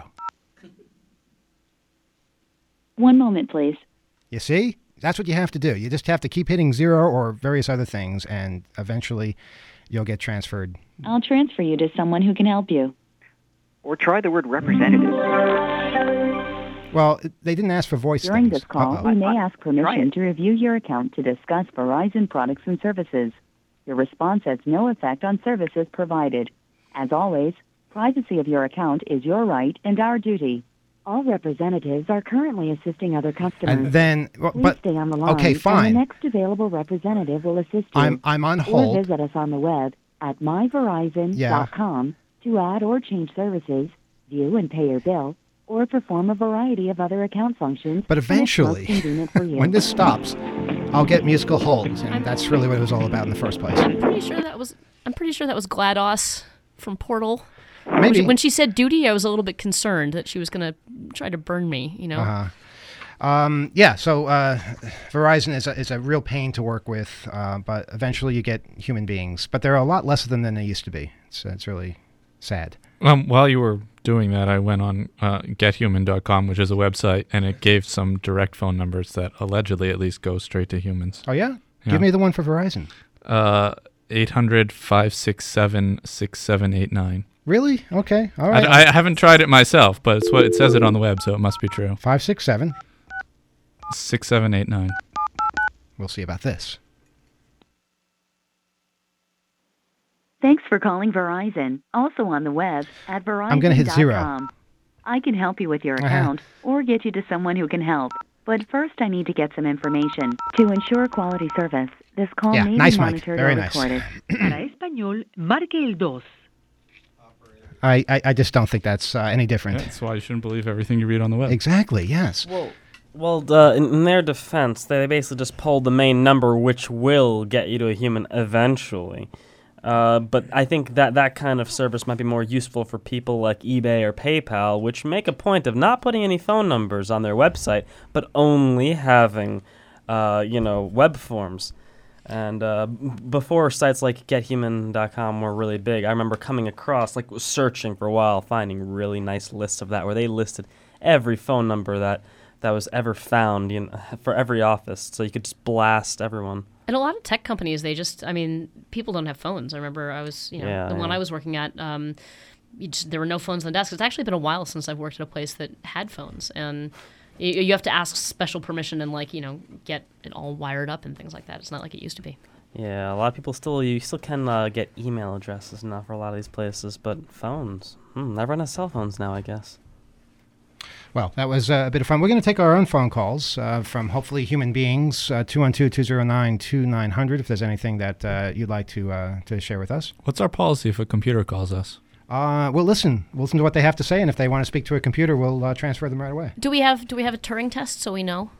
One moment, please. You see? That's what you have to do. You just have to keep hitting zero or various other things, and eventually you'll get transferred. I'll transfer you to someone who can help you. Or try the word representative. Well, it- they didn't ask for voice During things. this call, Uh-oh. we may ask Try permission it. to review your account to discuss Verizon products and services. Your response has no effect on services provided. As always, privacy of your account is your right and our duty. All representatives are currently assisting other customers. And then, well, Please but stay on the line, okay, and fine. the next available representative will assist you. I'm I'm on Or hold. visit us on the web at my verizon dot com to add or change services, view and pay your bill, or perform a variety of other account functions. But when it's eventually, most convenient for you. when this stops, I'll get musical holds, and that's really what it was all about in the first place. I'm pretty sure that was. I'm pretty sure that was GLaDOS from Portal. When Maybe. she, when she said duty, I was a little bit concerned that she was going to try to burn me. You know. Uh-huh. Um, yeah, so uh, Verizon is a, is a real pain to work with, uh, but eventually you get human beings. But there are a lot less of them than there used to be. It's, it's really sad. Um, while you were doing that, I went on uh, get human dot com, which is a website, and it gave some direct phone numbers that allegedly at least go straight to humans. Oh, yeah? Yeah. Give me the one for Verizon. Uh, eight hundred, five six seven, six seven eight nine. Really? Okay. All right. I, I haven't tried it myself, but it's what it says it on the web, so it must be true. five six seven. six seven eight nine. We'll see about this. Thanks for calling Verizon. Also on the web at verizon dot com. I'm gonna hit zero. I can help you with your Uh-huh. account or get you to someone who can help. But first, I need to get some information. To ensure quality service, this call Yeah, may nice be mic. monitored Very or nice. recorded. Para español, marque el dos. I, I, I just don't think that's uh, any different. That's why you shouldn't believe everything you read on the web. Exactly, yes. Well, well, uh, in, in their defense, they basically just pulled the main number, which will get you to a human eventually. Uh, but I think that that kind of service might be more useful for people like eBay or PayPal, which make a point of not putting any phone numbers on their website, but only having, uh, you know, web forms. And uh, b- before sites like get human dot com were really big, I remember coming across, like, searching for a while, finding really nice lists of that, where they listed every phone number that, that was ever found, you know, for every office, so you could just blast everyone. And a lot of tech companies, they just, I mean, people don't have phones. I remember I was, you know, Yeah, the one yeah. I was working at, um, you just, there were no phones on the desk. It's actually been a while since I've worked at a place that had phones, and you, you have to ask special permission and like you know get it all wired up and things like that. It's not like it used to be. Yeah, a lot of people still you still can uh, get email addresses now for a lot of these places, but phones, hmm, everyone has cell phones now, I guess. Well, that was uh, a bit of fun. We're going to take our own phone calls uh, from hopefully human beings, uh, two one two, two zero nine, two nine zero zero, if there's anything that uh, you'd like to uh, to share with us. What's our policy if a computer calls us? Uh, we'll listen. We'll listen to what they have to say, and if they want to speak to a computer, we'll uh, transfer them right away. Do we have Do we have a Turing test so we know?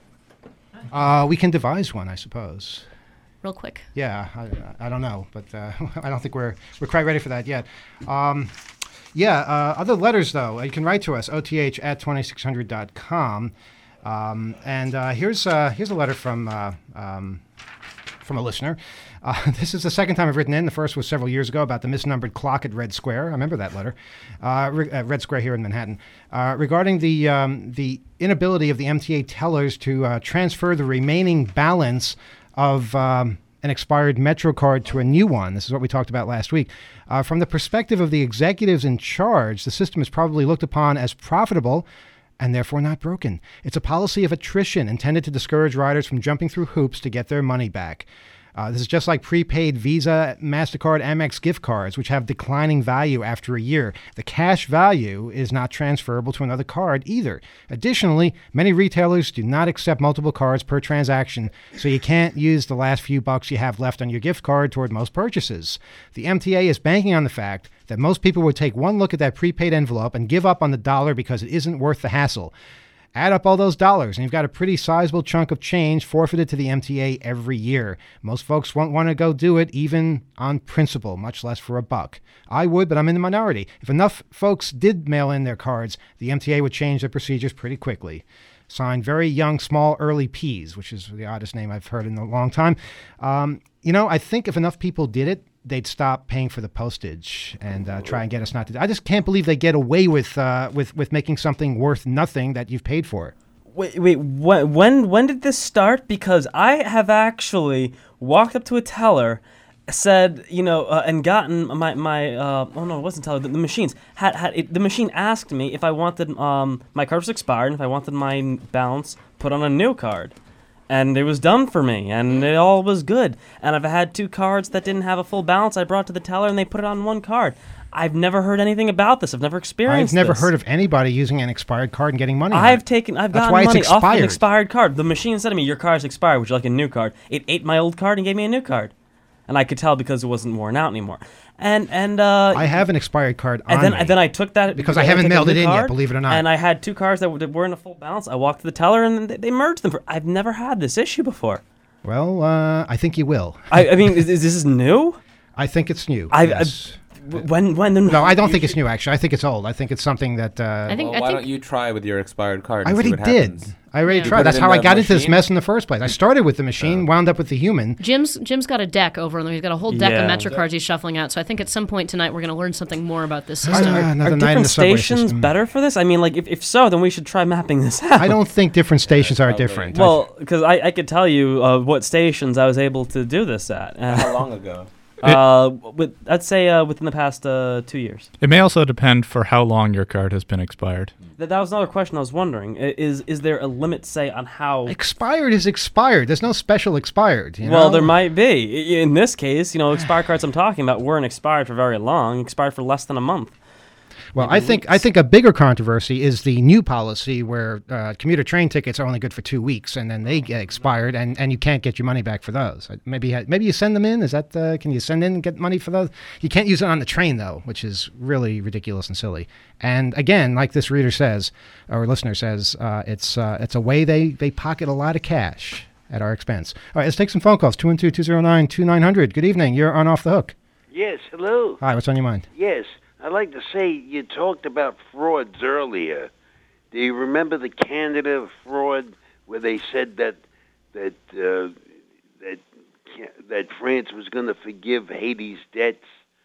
Uh, we can devise one, I suppose. Real quick. Yeah, I, I don't know, but uh, I don't think we're we're quite ready for that yet. Um, yeah, uh, other letters, though. You can write to us, O T H at twenty-six hundred dot com. Um, and uh, here's uh, here's a letter from uh, um, from a listener. Uh, this is the second time I've written in. The first was several years ago about the misnumbered clock at Red Square. I remember that letter. Uh, re- uh, Red Square here in Manhattan. Uh, regarding the um, the inability of the M T A tellers to uh, transfer the remaining balance of um, an expired Metro card to a new one. This is what we talked about last week. Uh, from the perspective of the executives in charge, the system is probably looked upon as profitable and therefore not broken. It's a policy of attrition intended to discourage riders from jumping through hoops to get their money back. Uh, this is just like prepaid Visa, MasterCard, Amex gift cards, which have declining value after a year. The cash value is not transferable to another card either. Additionally, many retailers do not accept multiple cards per transaction, so you can't use the last few bucks you have left on your gift card toward most purchases. The M T A is banking on the fact that most people would take one look at that prepaid envelope and give up on the dollar because it isn't worth the hassle. Add up all those dollars, and you've got a pretty sizable chunk of change forfeited to the M T A every year. Most folks won't want to go do it, even on principle, much less for a buck. I would, but I'm in the minority. If enough folks did mail in their cards, the M T A would change their procedures pretty quickly. Signed, Very Young Small Early Peas, which is the oddest name I've heard in a long time. Um, you know, I think if enough people did it, they'd stop paying for the postage and uh, try and get us not to. I just can't believe they get away with uh, with with making something worth nothing that you've paid for. Wait, wait, when when when did this start? Because I have actually walked up to a teller, said, you know, uh, and gotten my my uh, oh no, it wasn't teller. The, the machines had had it, the machine asked me if I wanted um my card was expired and if I wanted my balance put on a new card. And it was done for me, and it all was good. And I've had two cards that didn't have a full balance. I brought to the teller, and they put it on one card. I've never heard anything about this. I've never experienced I've never this. heard of anybody using an expired card and getting money. I've on it. taken, I've That's gotten why money it's off an expired. expired card. The machine said to me, "Your card's expired. Would you like a new card?" It ate my old card and gave me a new card, and I could tell because it wasn't worn out anymore. And and uh, I have an expired card on and then me. and then I took that because I haven't took a mailed new it in card, yet. Believe it or not. And I had two cards that w- that weren't a full balance. I walked to the teller, and they, they merged them. For, I've never had this issue before. Well, uh, I think you will. I, I mean, is, is this new? I think it's new. I, yes. I, when when the, no, I don't think it's new. Actually, I think it's old. I think it's something that. Uh, I think. Well, I why think, don't you try with your expired card? I and already see what did. happens? I already Yeah. tried. That's in how the I got into this machine? mess in the first place. I started with the machine, wound up with the human. Jim's Jim's got a deck over there. He's got a whole deck Yeah. of Metro cards he's shuffling out. So I think at some point tonight we're going to learn something more about this system. Uh, Are, another are night in different the subway stations system. better for this? I mean, like if, if so, then we should try mapping this out. I don't think different stations are different. Well, because I, I could tell you uh, what stations I was able to do this at. Uh, How long ago? Uh, with, I'd say uh, within the past uh, two years. It may also depend for how long your card has been expired. That, that was another question I was wondering. I- Is is there a limit, say, on how... Expired is expired. There's no special expired. You Well, know? there might be. I- In this case, you know, expired cards I'm talking about weren't expired for very long, expired for less than a month. Well, Maybe I think weeks. I think a bigger controversy is the new policy where uh, commuter train tickets are only good for two weeks and then they get expired and, and you can't get your money back for those. Uh, Maybe maybe you send them in. Is that uh, can you send in and get money for those? You can't use it on the train though, which is really ridiculous and silly. And again, like this reader says or listener says, uh, it's uh, it's a way they they pocket a lot of cash at our expense. All right, let's take some phone calls. two one two, two zero nine, two nine zero zero. Good evening. You're on Off the Hook. Yes, hello. Hi, what's on your mind? Yes, I'd like to say you talked about frauds earlier. Do you remember the Canada fraud where they said that that uh, that that France was going to forgive Haiti's debts?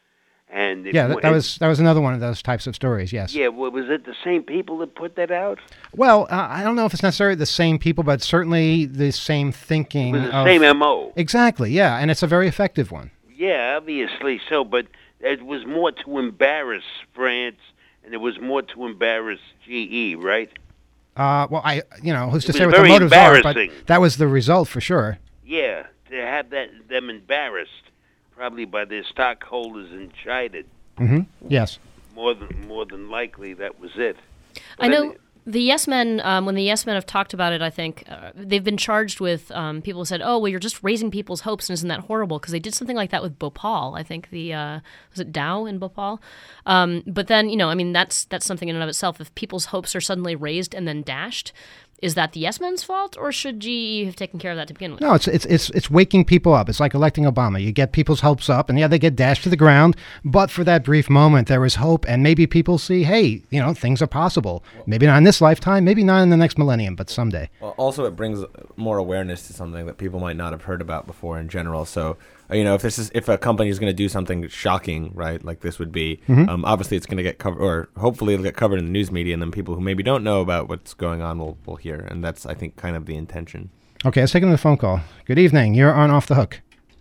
And it Yeah, that, wa- that was that was another one of those types of stories. Yes. Yeah, well, was it the same people that put that out? Well, uh, I don't know if it's necessarily the same people, but certainly the same thinking. It was the of- same M O. Exactly. Yeah, and it's a very effective one. Yeah, obviously so, but it was more to embarrass France, and it was more to embarrass G E, right? Uh, well, I, you know, who's to It say was what the very motives are, but embarrassing. that was the result for sure. Yeah, to have that them embarrassed, probably by their stockholders and chided. Mm-hmm. Yes. More than more than likely, that was it. I know the Yes Men, um, when the Yes Men have talked about it, I think uh, they've been charged with um, people who said, oh, well, you're just raising people's hopes, and isn't that horrible? Because they did something like that with Bhopal. I think the, uh, was it Dow in Bhopal? Um, but then, you know, I mean, that's that's something in and of itself. If people's hopes are suddenly raised and then dashed, is that the Yes Men's fault, or should G E have taken care of that to begin with? No, it's it's it's it's waking people up. It's like electing Obama. You get people's hopes up, and yeah, they get dashed to the ground. But for that brief moment, there is hope, and maybe people see, hey, you know, things are possible. Maybe not in this lifetime, maybe not in the next millennium, but someday. Well, also, it brings more awareness to something that people might not have heard about before in general. So, uh, you know, if this is if a company is going to do something shocking, right, like this would be, Mhm. um, obviously it's going to get covered, or hopefully it'll get covered in the news media, and then people who maybe don't know about what's going on will will hear, and that's, I think, kind of the intention. Okay, let's take another phone call. Good evening. You're on Off the Hook.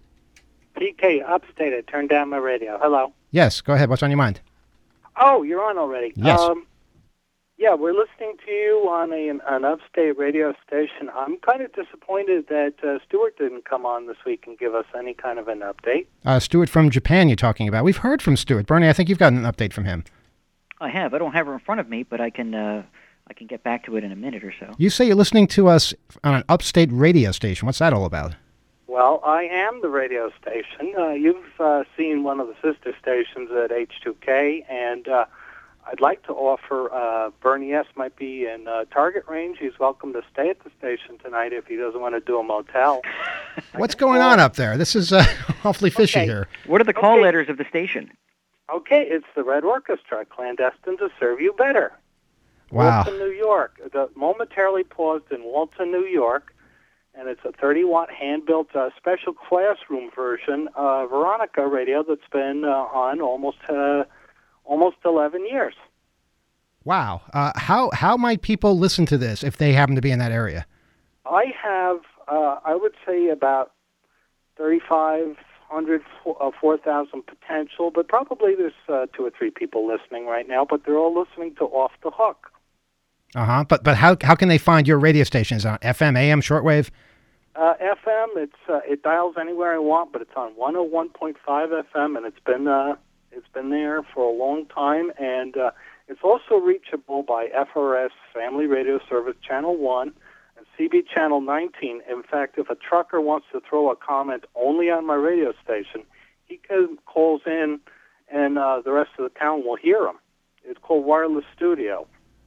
P K, upstate. I turned down my radio. Hello. Yes, go ahead. What's on your mind? Oh, you're on already. Yes. Um, yeah, we're listening to you on a, an upstate radio station. I'm kind of disappointed that uh, Stuart didn't come on this week and give us any kind of an update. Uh, Stuart from Japan you're talking about. We've heard from Stuart. Bernie, I think you've gotten an update from him. I have. I don't have her in front of me, but I can uh, I can get back to it in a minute or so. You say you're listening to us on an upstate radio station. What's that all about? Well, I am the radio station. Uh, you've uh, seen one of the sister stations at H two K, and uh, I'd like to offer uh, Bernie S. might be in uh, target range. He's welcome to stay at the station tonight if he doesn't want to do a motel. What's going on up there? This is uh, awfully fishy here. What are the call letters of the station? Okay, it's the Red Orchestra, clandestine to serve you better. Wow. Walton, New York. The momentarily paused in Walton, New York, and it's a thirty watt hand-built uh, special classroom version of Veronica radio that's been uh, on almost uh, almost eleven years. Wow. Uh, how how might people listen to this if they happen to be in that area? I have, uh, I would say, about thirty-five hundred, uh, four thousand potential, but probably there's uh, two or three people listening right now, but they're all listening to Off the Hook. Uh-huh. But but how how can they find your radio station? Is it on F M, A M, shortwave? Uh, F M, it's uh, it dials anywhere I want, but it's on one oh one point five F M, and it's been uh, it's been there for a long time, and uh, it's also reachable by F R S Family Radio Service Channel one and C B Channel nineteen. In fact, if a trucker wants to throw a comment only on my radio station, he can calls in, and uh, the rest of the town will hear him. It's called Wireless Studio.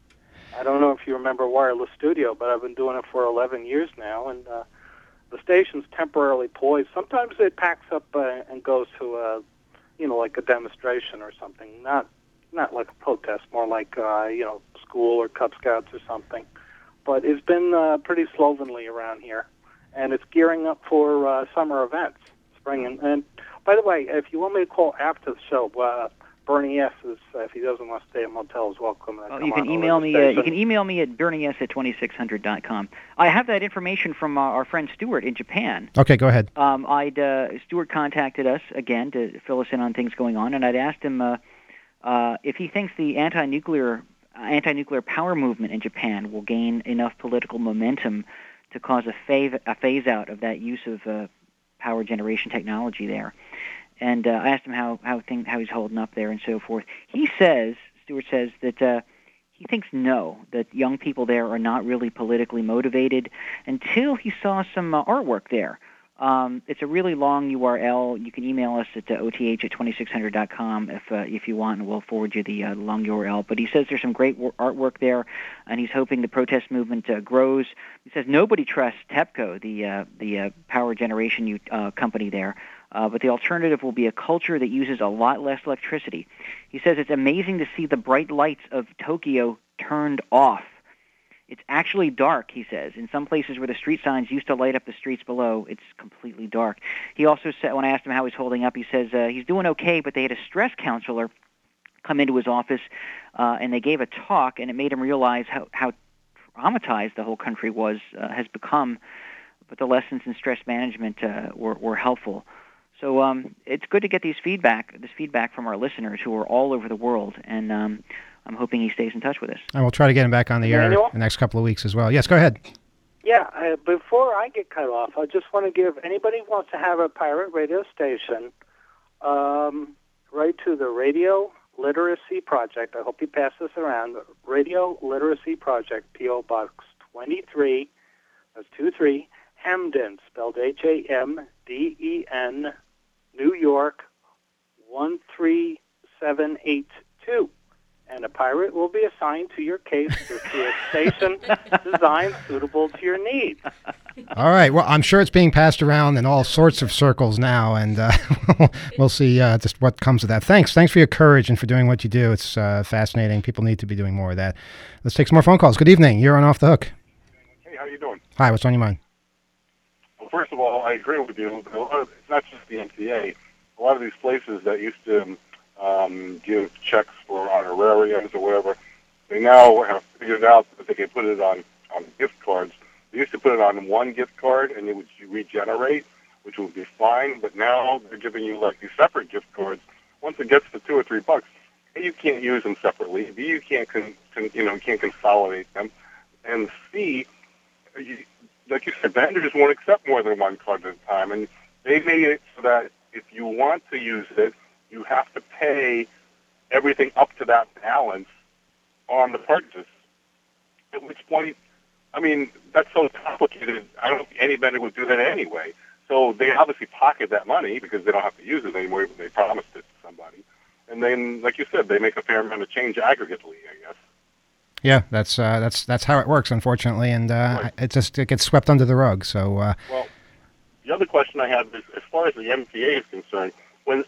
I don't know if you remember Wireless Studio, but I've been doing it for eleven years now, and uh, the station's temporarily poised. Sometimes it packs up uh, and goes to a, you know, like a demonstration or something. Not, not like a protest, more like uh, you know, school or Cub Scouts or something. But it's been uh, pretty slovenly around here, and it's gearing up for uh, summer events, spring. And, and by the way, if you want me to call after the show, uh, Bernie S. is, uh, if he doesn't want to stay at motel, is welcome. Oh, you can email me. Uh, you can email me at bernie s at twenty-six hundred dot com. I have that information from uh, our friend Stuart in Japan. Okay, go ahead. Um, I'd uh, Stuart contacted us again to fill us in on things going on, and I'd asked him uh, uh, if he thinks the anti-nuclear anti-nuclear power movement in Japan will gain enough political momentum to cause a phase a phase out of that use of uh, power generation technology there. And uh, I asked him how how thing how he's holding up there and so forth. He says, Stuart says that uh, he thinks no, that young people there are not really politically motivated until he saw some uh, artwork there. Um, it's a really long U R L. You can email us at uh, O T H at twenty-six hundred dot com if uh, if you want, and we'll forward you the uh, long U R L. But he says there's some great wor- artwork there, and he's hoping the protest movement uh, grows. He says nobody trusts TEPCO, the uh, the uh, power generation u- uh, company there. Uh, but the alternative will be a culture that uses a lot less electricity. He says it's amazing to see the bright lights of Tokyo turned off. It's actually dark, he says. In some places where the street signs used to light up the streets below, it's completely dark. He also said, when I asked him how he's holding up, he says uh, he's doing okay, but they had a stress counselor come into his office, uh, and they gave a talk, and it made him realize how, how traumatized the whole country was, uh, has become, but the lessons in stress management uh, were, were helpful. So um, it's good to get these feedback, this feedback from our listeners who are all over the world, and um, I'm hoping he stays in touch with us. And we'll try to get him back on the air Emmanuel? the next couple of weeks as well. Yes, go ahead. Yeah, uh, before I get cut off, I just want to give anybody who wants to have a pirate radio station, um, write to the Radio Literacy Project. I hope you pass this around. Radio Literacy Project, P O. Box twenty-three, that's two three, Hamden, spelled H A M D E N, New York, one three seven eight two. And a pirate will be assigned to your case to see a station designed suitable to your needs. All right. Well, I'm sure it's being passed around in all sorts of circles now, and uh, we'll see uh, just what comes of that. Thanks. Thanks for your courage and for doing what you do. It's uh, fascinating. People need to be doing more of that. Let's take some more phone calls. Good evening. You're on Off the Hook. Hey, how you doing? Hi. What's on your mind? Well, first of all, I agree with you. A lot of, it's not just the M T A. A lot of these places that used to um, give checks for honorariums or whatever, they now have figured out that they can put it on, on gift cards. They used to put it on one gift card and it would regenerate, which would be fine, but now they're giving you like these separate gift cards. Once it gets to two or three bucks, A, you can't use them separately. B, you can't con, con, you know, you can't consolidate them. And C, you, like you said, vendors won't accept more than one card at a time. And they made it so that if you want to use it, you have to pay everything up to that balance on the purchase. At which point, I mean, that's so complicated, I don't think any vendor would do that anyway. So they obviously pocket that money because they don't have to use it anymore, even they promised it to somebody. And then, like you said, they make a fair amount of change aggregately, I guess. Yeah, that's uh, that's that's how it works, unfortunately, and uh, right. it just it gets swept under the rug. So, uh, well, the other question I have is, as far as the M T A is concerned, when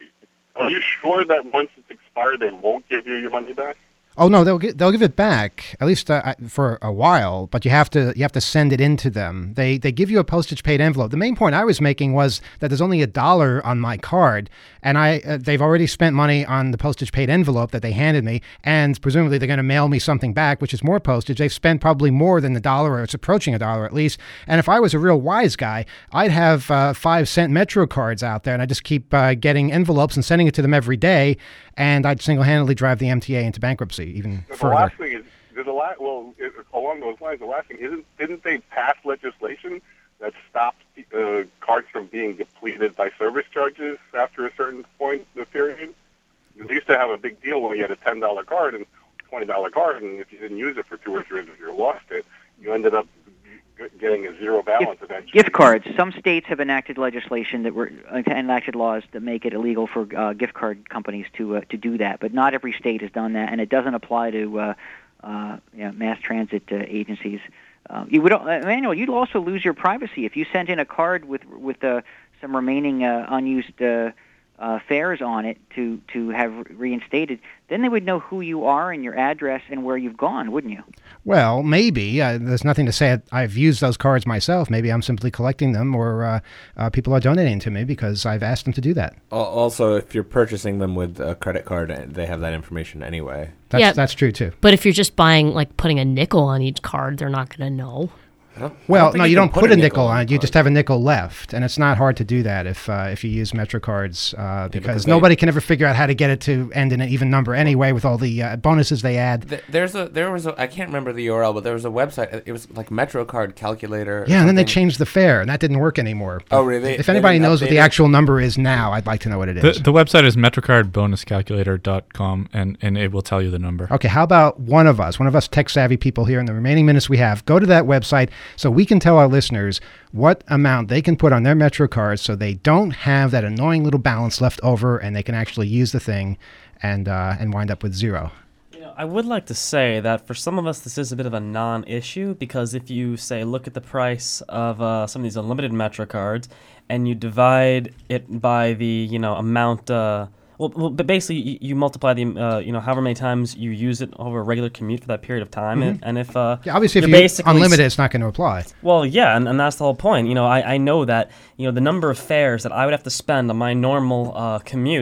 are you sure that once it's expired, they won't give you your money back? oh no, they'll gi- they'll give it back at least uh, for a while, but you have to you have to send it in to them. They they give you a postage paid envelope. The main point I was making was that there's only a dollar on my card, and I uh, they've already spent money on the postage paid envelope that they handed me, and presumably they're going to mail me something back, which is more postage. They've spent probably more than the dollar, or it's approaching a dollar at least. And if I was a real wise guy, I'd have uh, five cent Metro cards out there, and I just keep uh, getting envelopes and sending it to them every day, and I'd single-handedly drive the M T A into bankruptcy even the further. last thing is, there's a lot, well, it, along those lines, the last thing, isn't, didn't they pass legislation that stopped uh, cards from being depleted by service charges after a certain point in the period? They used to have a big deal when you had a ten dollar card and twenty dollar card, and if you didn't use it for two or three years, you lost it, you ended up getting a zero balance eventually. Gift cards. Some states have enacted legislation that were uh, enacted laws that make it illegal for uh, gift card companies to uh, to do that, but not every state has done that, and it doesn't apply to uh, uh, you know, mass transit uh, agencies. Uh, you would, uh, Emmanuel, you'd also lose your privacy if you sent in a card with with uh, some remaining uh, unused uh, uh, fares on it to to have reinstated. Then they would know who you are and your address and where you've gone, wouldn't you? Well, maybe. Uh, there's nothing to say I've used those cards myself. Maybe I'm simply collecting them, or uh, uh, people are donating to me because I've asked them to do that. Also, if you're purchasing them with a credit card, they have that information anyway. That's, Yeah. that's true, too. But if you're just buying, like putting a nickel on each card, they're not going to know. Well, no, you don't put a nickel on it. You just have a nickel left, and it's not hard to do that if uh, if you use Metro cards, uh, because, because they- nobody can ever figure out how to get it to end in an even number anyway with all the uh, bonuses they add. Th- There's a there was a I can't remember the U R L, but there was a website. It was like MetroCard calculator. or Yeah, and then they something. changed the fare, and that didn't work anymore. Oh, really? If They anybody didn't knows what update the it? actual number is now, I'd like to know what it is. The, the website is metrocard bonus calculator dot com, and, and it will tell you the number. Okay, how about one of us, one of us tech-savvy people here in the remaining minutes we have, go to that website so we can tell our listeners what amount they can put on their Metro cards so they don't have that annoying little balance left over and they can actually use the thing and uh, and wind up with zero. I would like to say that for some of us, this is a bit of a non-issue, because if you say, look at the price of uh, some of these unlimited Metro cards, and you divide it by the, you know, amount, uh, well, well, but basically you, you multiply the, uh, you know, however many times you use it over a regular commute for that period of time, Mhm. and, and if uh, Yeah, obviously, if you're you basically unlimited, it's not going to apply. Well, yeah, and, and that's the whole point. You know, I, I know that, you know, the number of fares that I would have to spend on my normal uh, commutes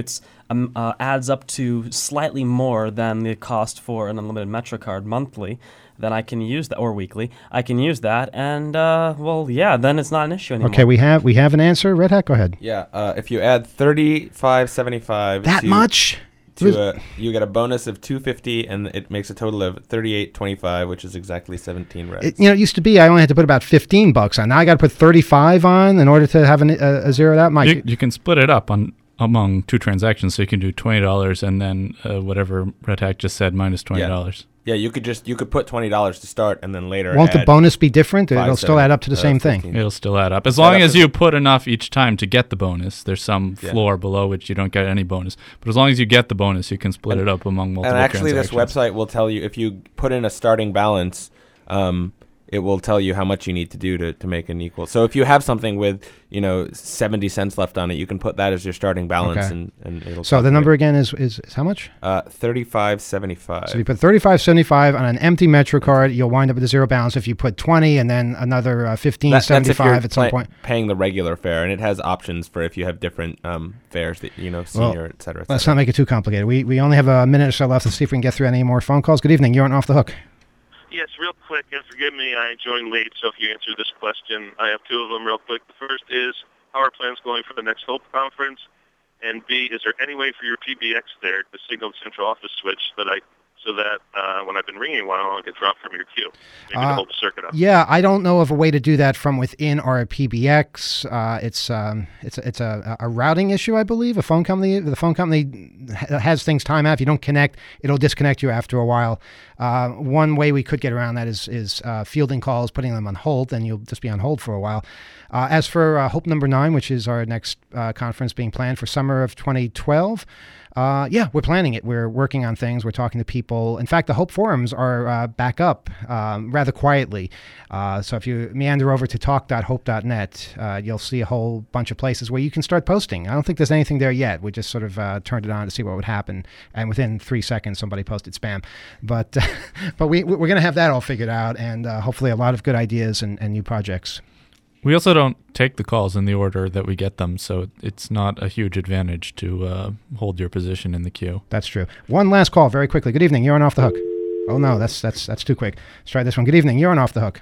um, uh, adds up to slightly more than the cost for an unlimited MetroCard monthly, then I can use that, or weekly, I can use that, and, uh, well, yeah, then it's not an issue anymore. Okay, we have we have an answer. Red Hat, go ahead. Yeah, uh, if you add thirty-five seventy-five That to, much? to a, you get a bonus of two fifty, and it makes a total of thirty-eight twenty-five, which is exactly seventeen reds. It, you know, it used to be I only had to put about fifteen bucks on. Now I got to put thirty-five on in order to have an, a, a zeroed out. Mike, You, you can split it up on among two transactions, so you can do twenty dollars and then uh, whatever Red Hat just said minus twenty dollars. Yeah, you could just you could put twenty dollars to start, and then later. Won't the add bonus be different? It'll still add up to the uh, same thing. fifteen. It'll still add up. As Add long up as to- you put enough each time to get the bonus. There's some Yeah. floor below which you don't get any bonus. But as long as you get the bonus, you can split it up among multiple And actually, this transactions. website will tell you if you put in a starting balance, um, it will tell you how much you need to do to, to make an equal. So if you have something with, you know, seventy cents left on it, you can put that as your starting balance, Okay. and, and it'll. So the number again is, is, is how much? Uh, thirty-five seventy-five. So you put thirty-five seventy-five on an empty MetroCard, you'll wind up with a zero balance. If you put twenty and then another uh, fifteen That- that's if you're seventy-five at some pla- point. paying the regular fare, and it has options for if you have different um, fares that you know, Well, senior, et cetera, et let's cetera. not make it too complicated. We we only have a minute or so left. Let's see if we can get through any more phone calls. Good evening. You're on Off the Hook. Yes, real quick, and forgive me, I joined late, so if you answer this question, I have two of them real quick. The first is, how are plans going for the next HOPE conference? And B, is there any way for your P B X there to signal the central office switch that I, so that uh, when I've been ringing a while, I'll get dropped from your queue? Maybe Uh, to hold the circuit up. Yeah, I don't know of a way to do that from within our P B X. Uh, it's um, it's it's a, a routing issue, I believe. A phone company, the phone company ha- has things time out. If you don't connect, it'll disconnect you after a while. Uh, one way we could get around that is is uh, fielding calls, putting them on hold, then you'll just be on hold for a while. Uh, as for uh, Hope Number Nine, which is our next uh, conference being planned for summer of twenty twelve. Uh, yeah, we're planning it. We're working on things. We're talking to people. In fact, the Hope forums are uh, back up um, rather quietly. Uh, so if you meander over to talk dot hope dot net, uh, you'll see a whole bunch of places where you can start posting. I don't think there's anything there yet. We just sort of uh, turned it on to see what would happen, and within three seconds, somebody posted spam. But but we we're going to have that all figured out, and uh, hopefully a lot of good ideas and, and new projects. We also don't take the calls in the order that we get them, so it's not a huge advantage to uh, hold your position in the queue. That's true. One last call, very quickly. Good evening. You're on Off the Hook. Oh no, that's that's that's too quick. Let's try this one. Good evening. You're on Off the Hook.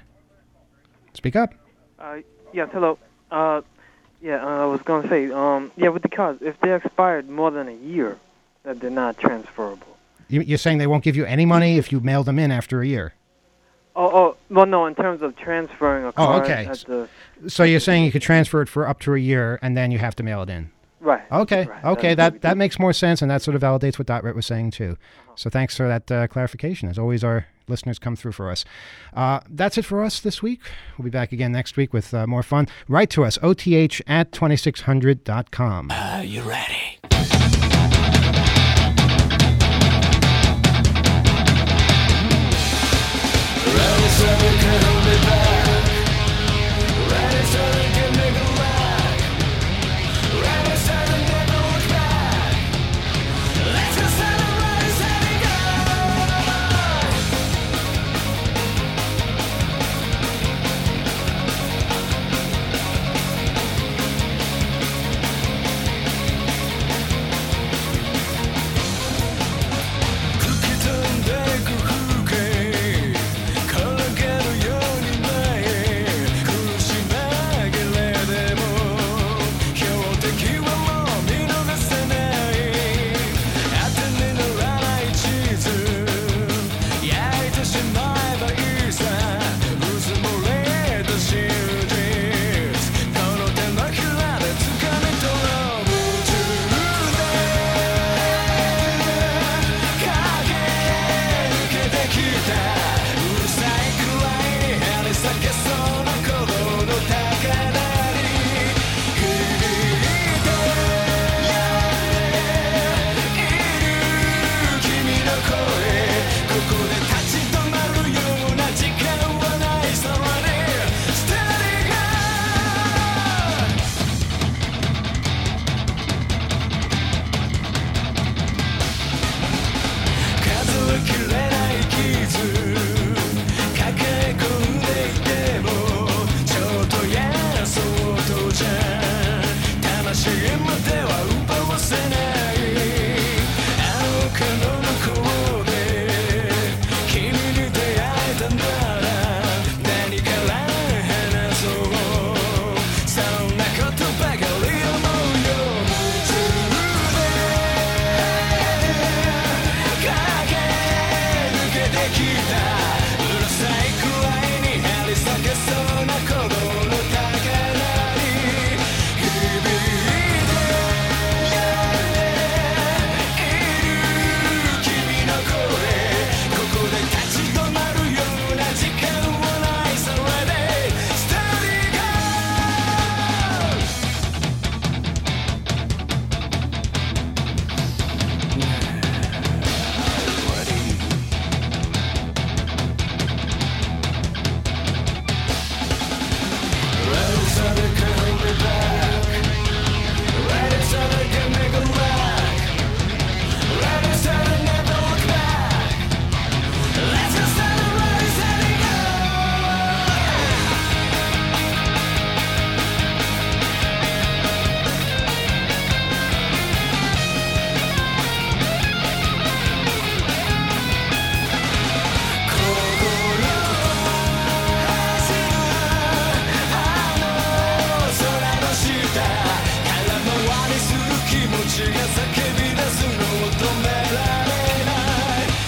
Speak up. Uh, yes, hello. Uh, yeah, uh, I was going to say, um, yeah, with the cards, if they're expired more than a year, that they're not transferable. You, you're saying they won't give you any money if you mail them in after a year? Oh, oh, well, no, in terms of transferring a Oh, card. okay. At the, So you're saying you could transfer it for up to a year and then you have to mail it in? Right. Okay. Right. Okay. That's That that makes more sense, and that sort of validates what Dotret was saying too. So thanks for that uh, clarification. As always, our listeners come through for us. Uh, that's it for us this week. We'll be back again next week with uh, more fun. Write to us, O T H at twenty-six hundred dot com. Are you ready? Ready so we can hold it back. Ready so we can make it lack. Ready so we never look back. Let's just celebrate and go.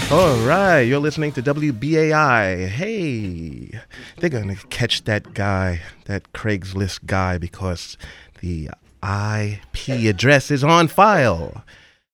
All right, you're listening to W B A I. Hey, they're going to catch that guy, that Craigslist guy, because the I P address is on file.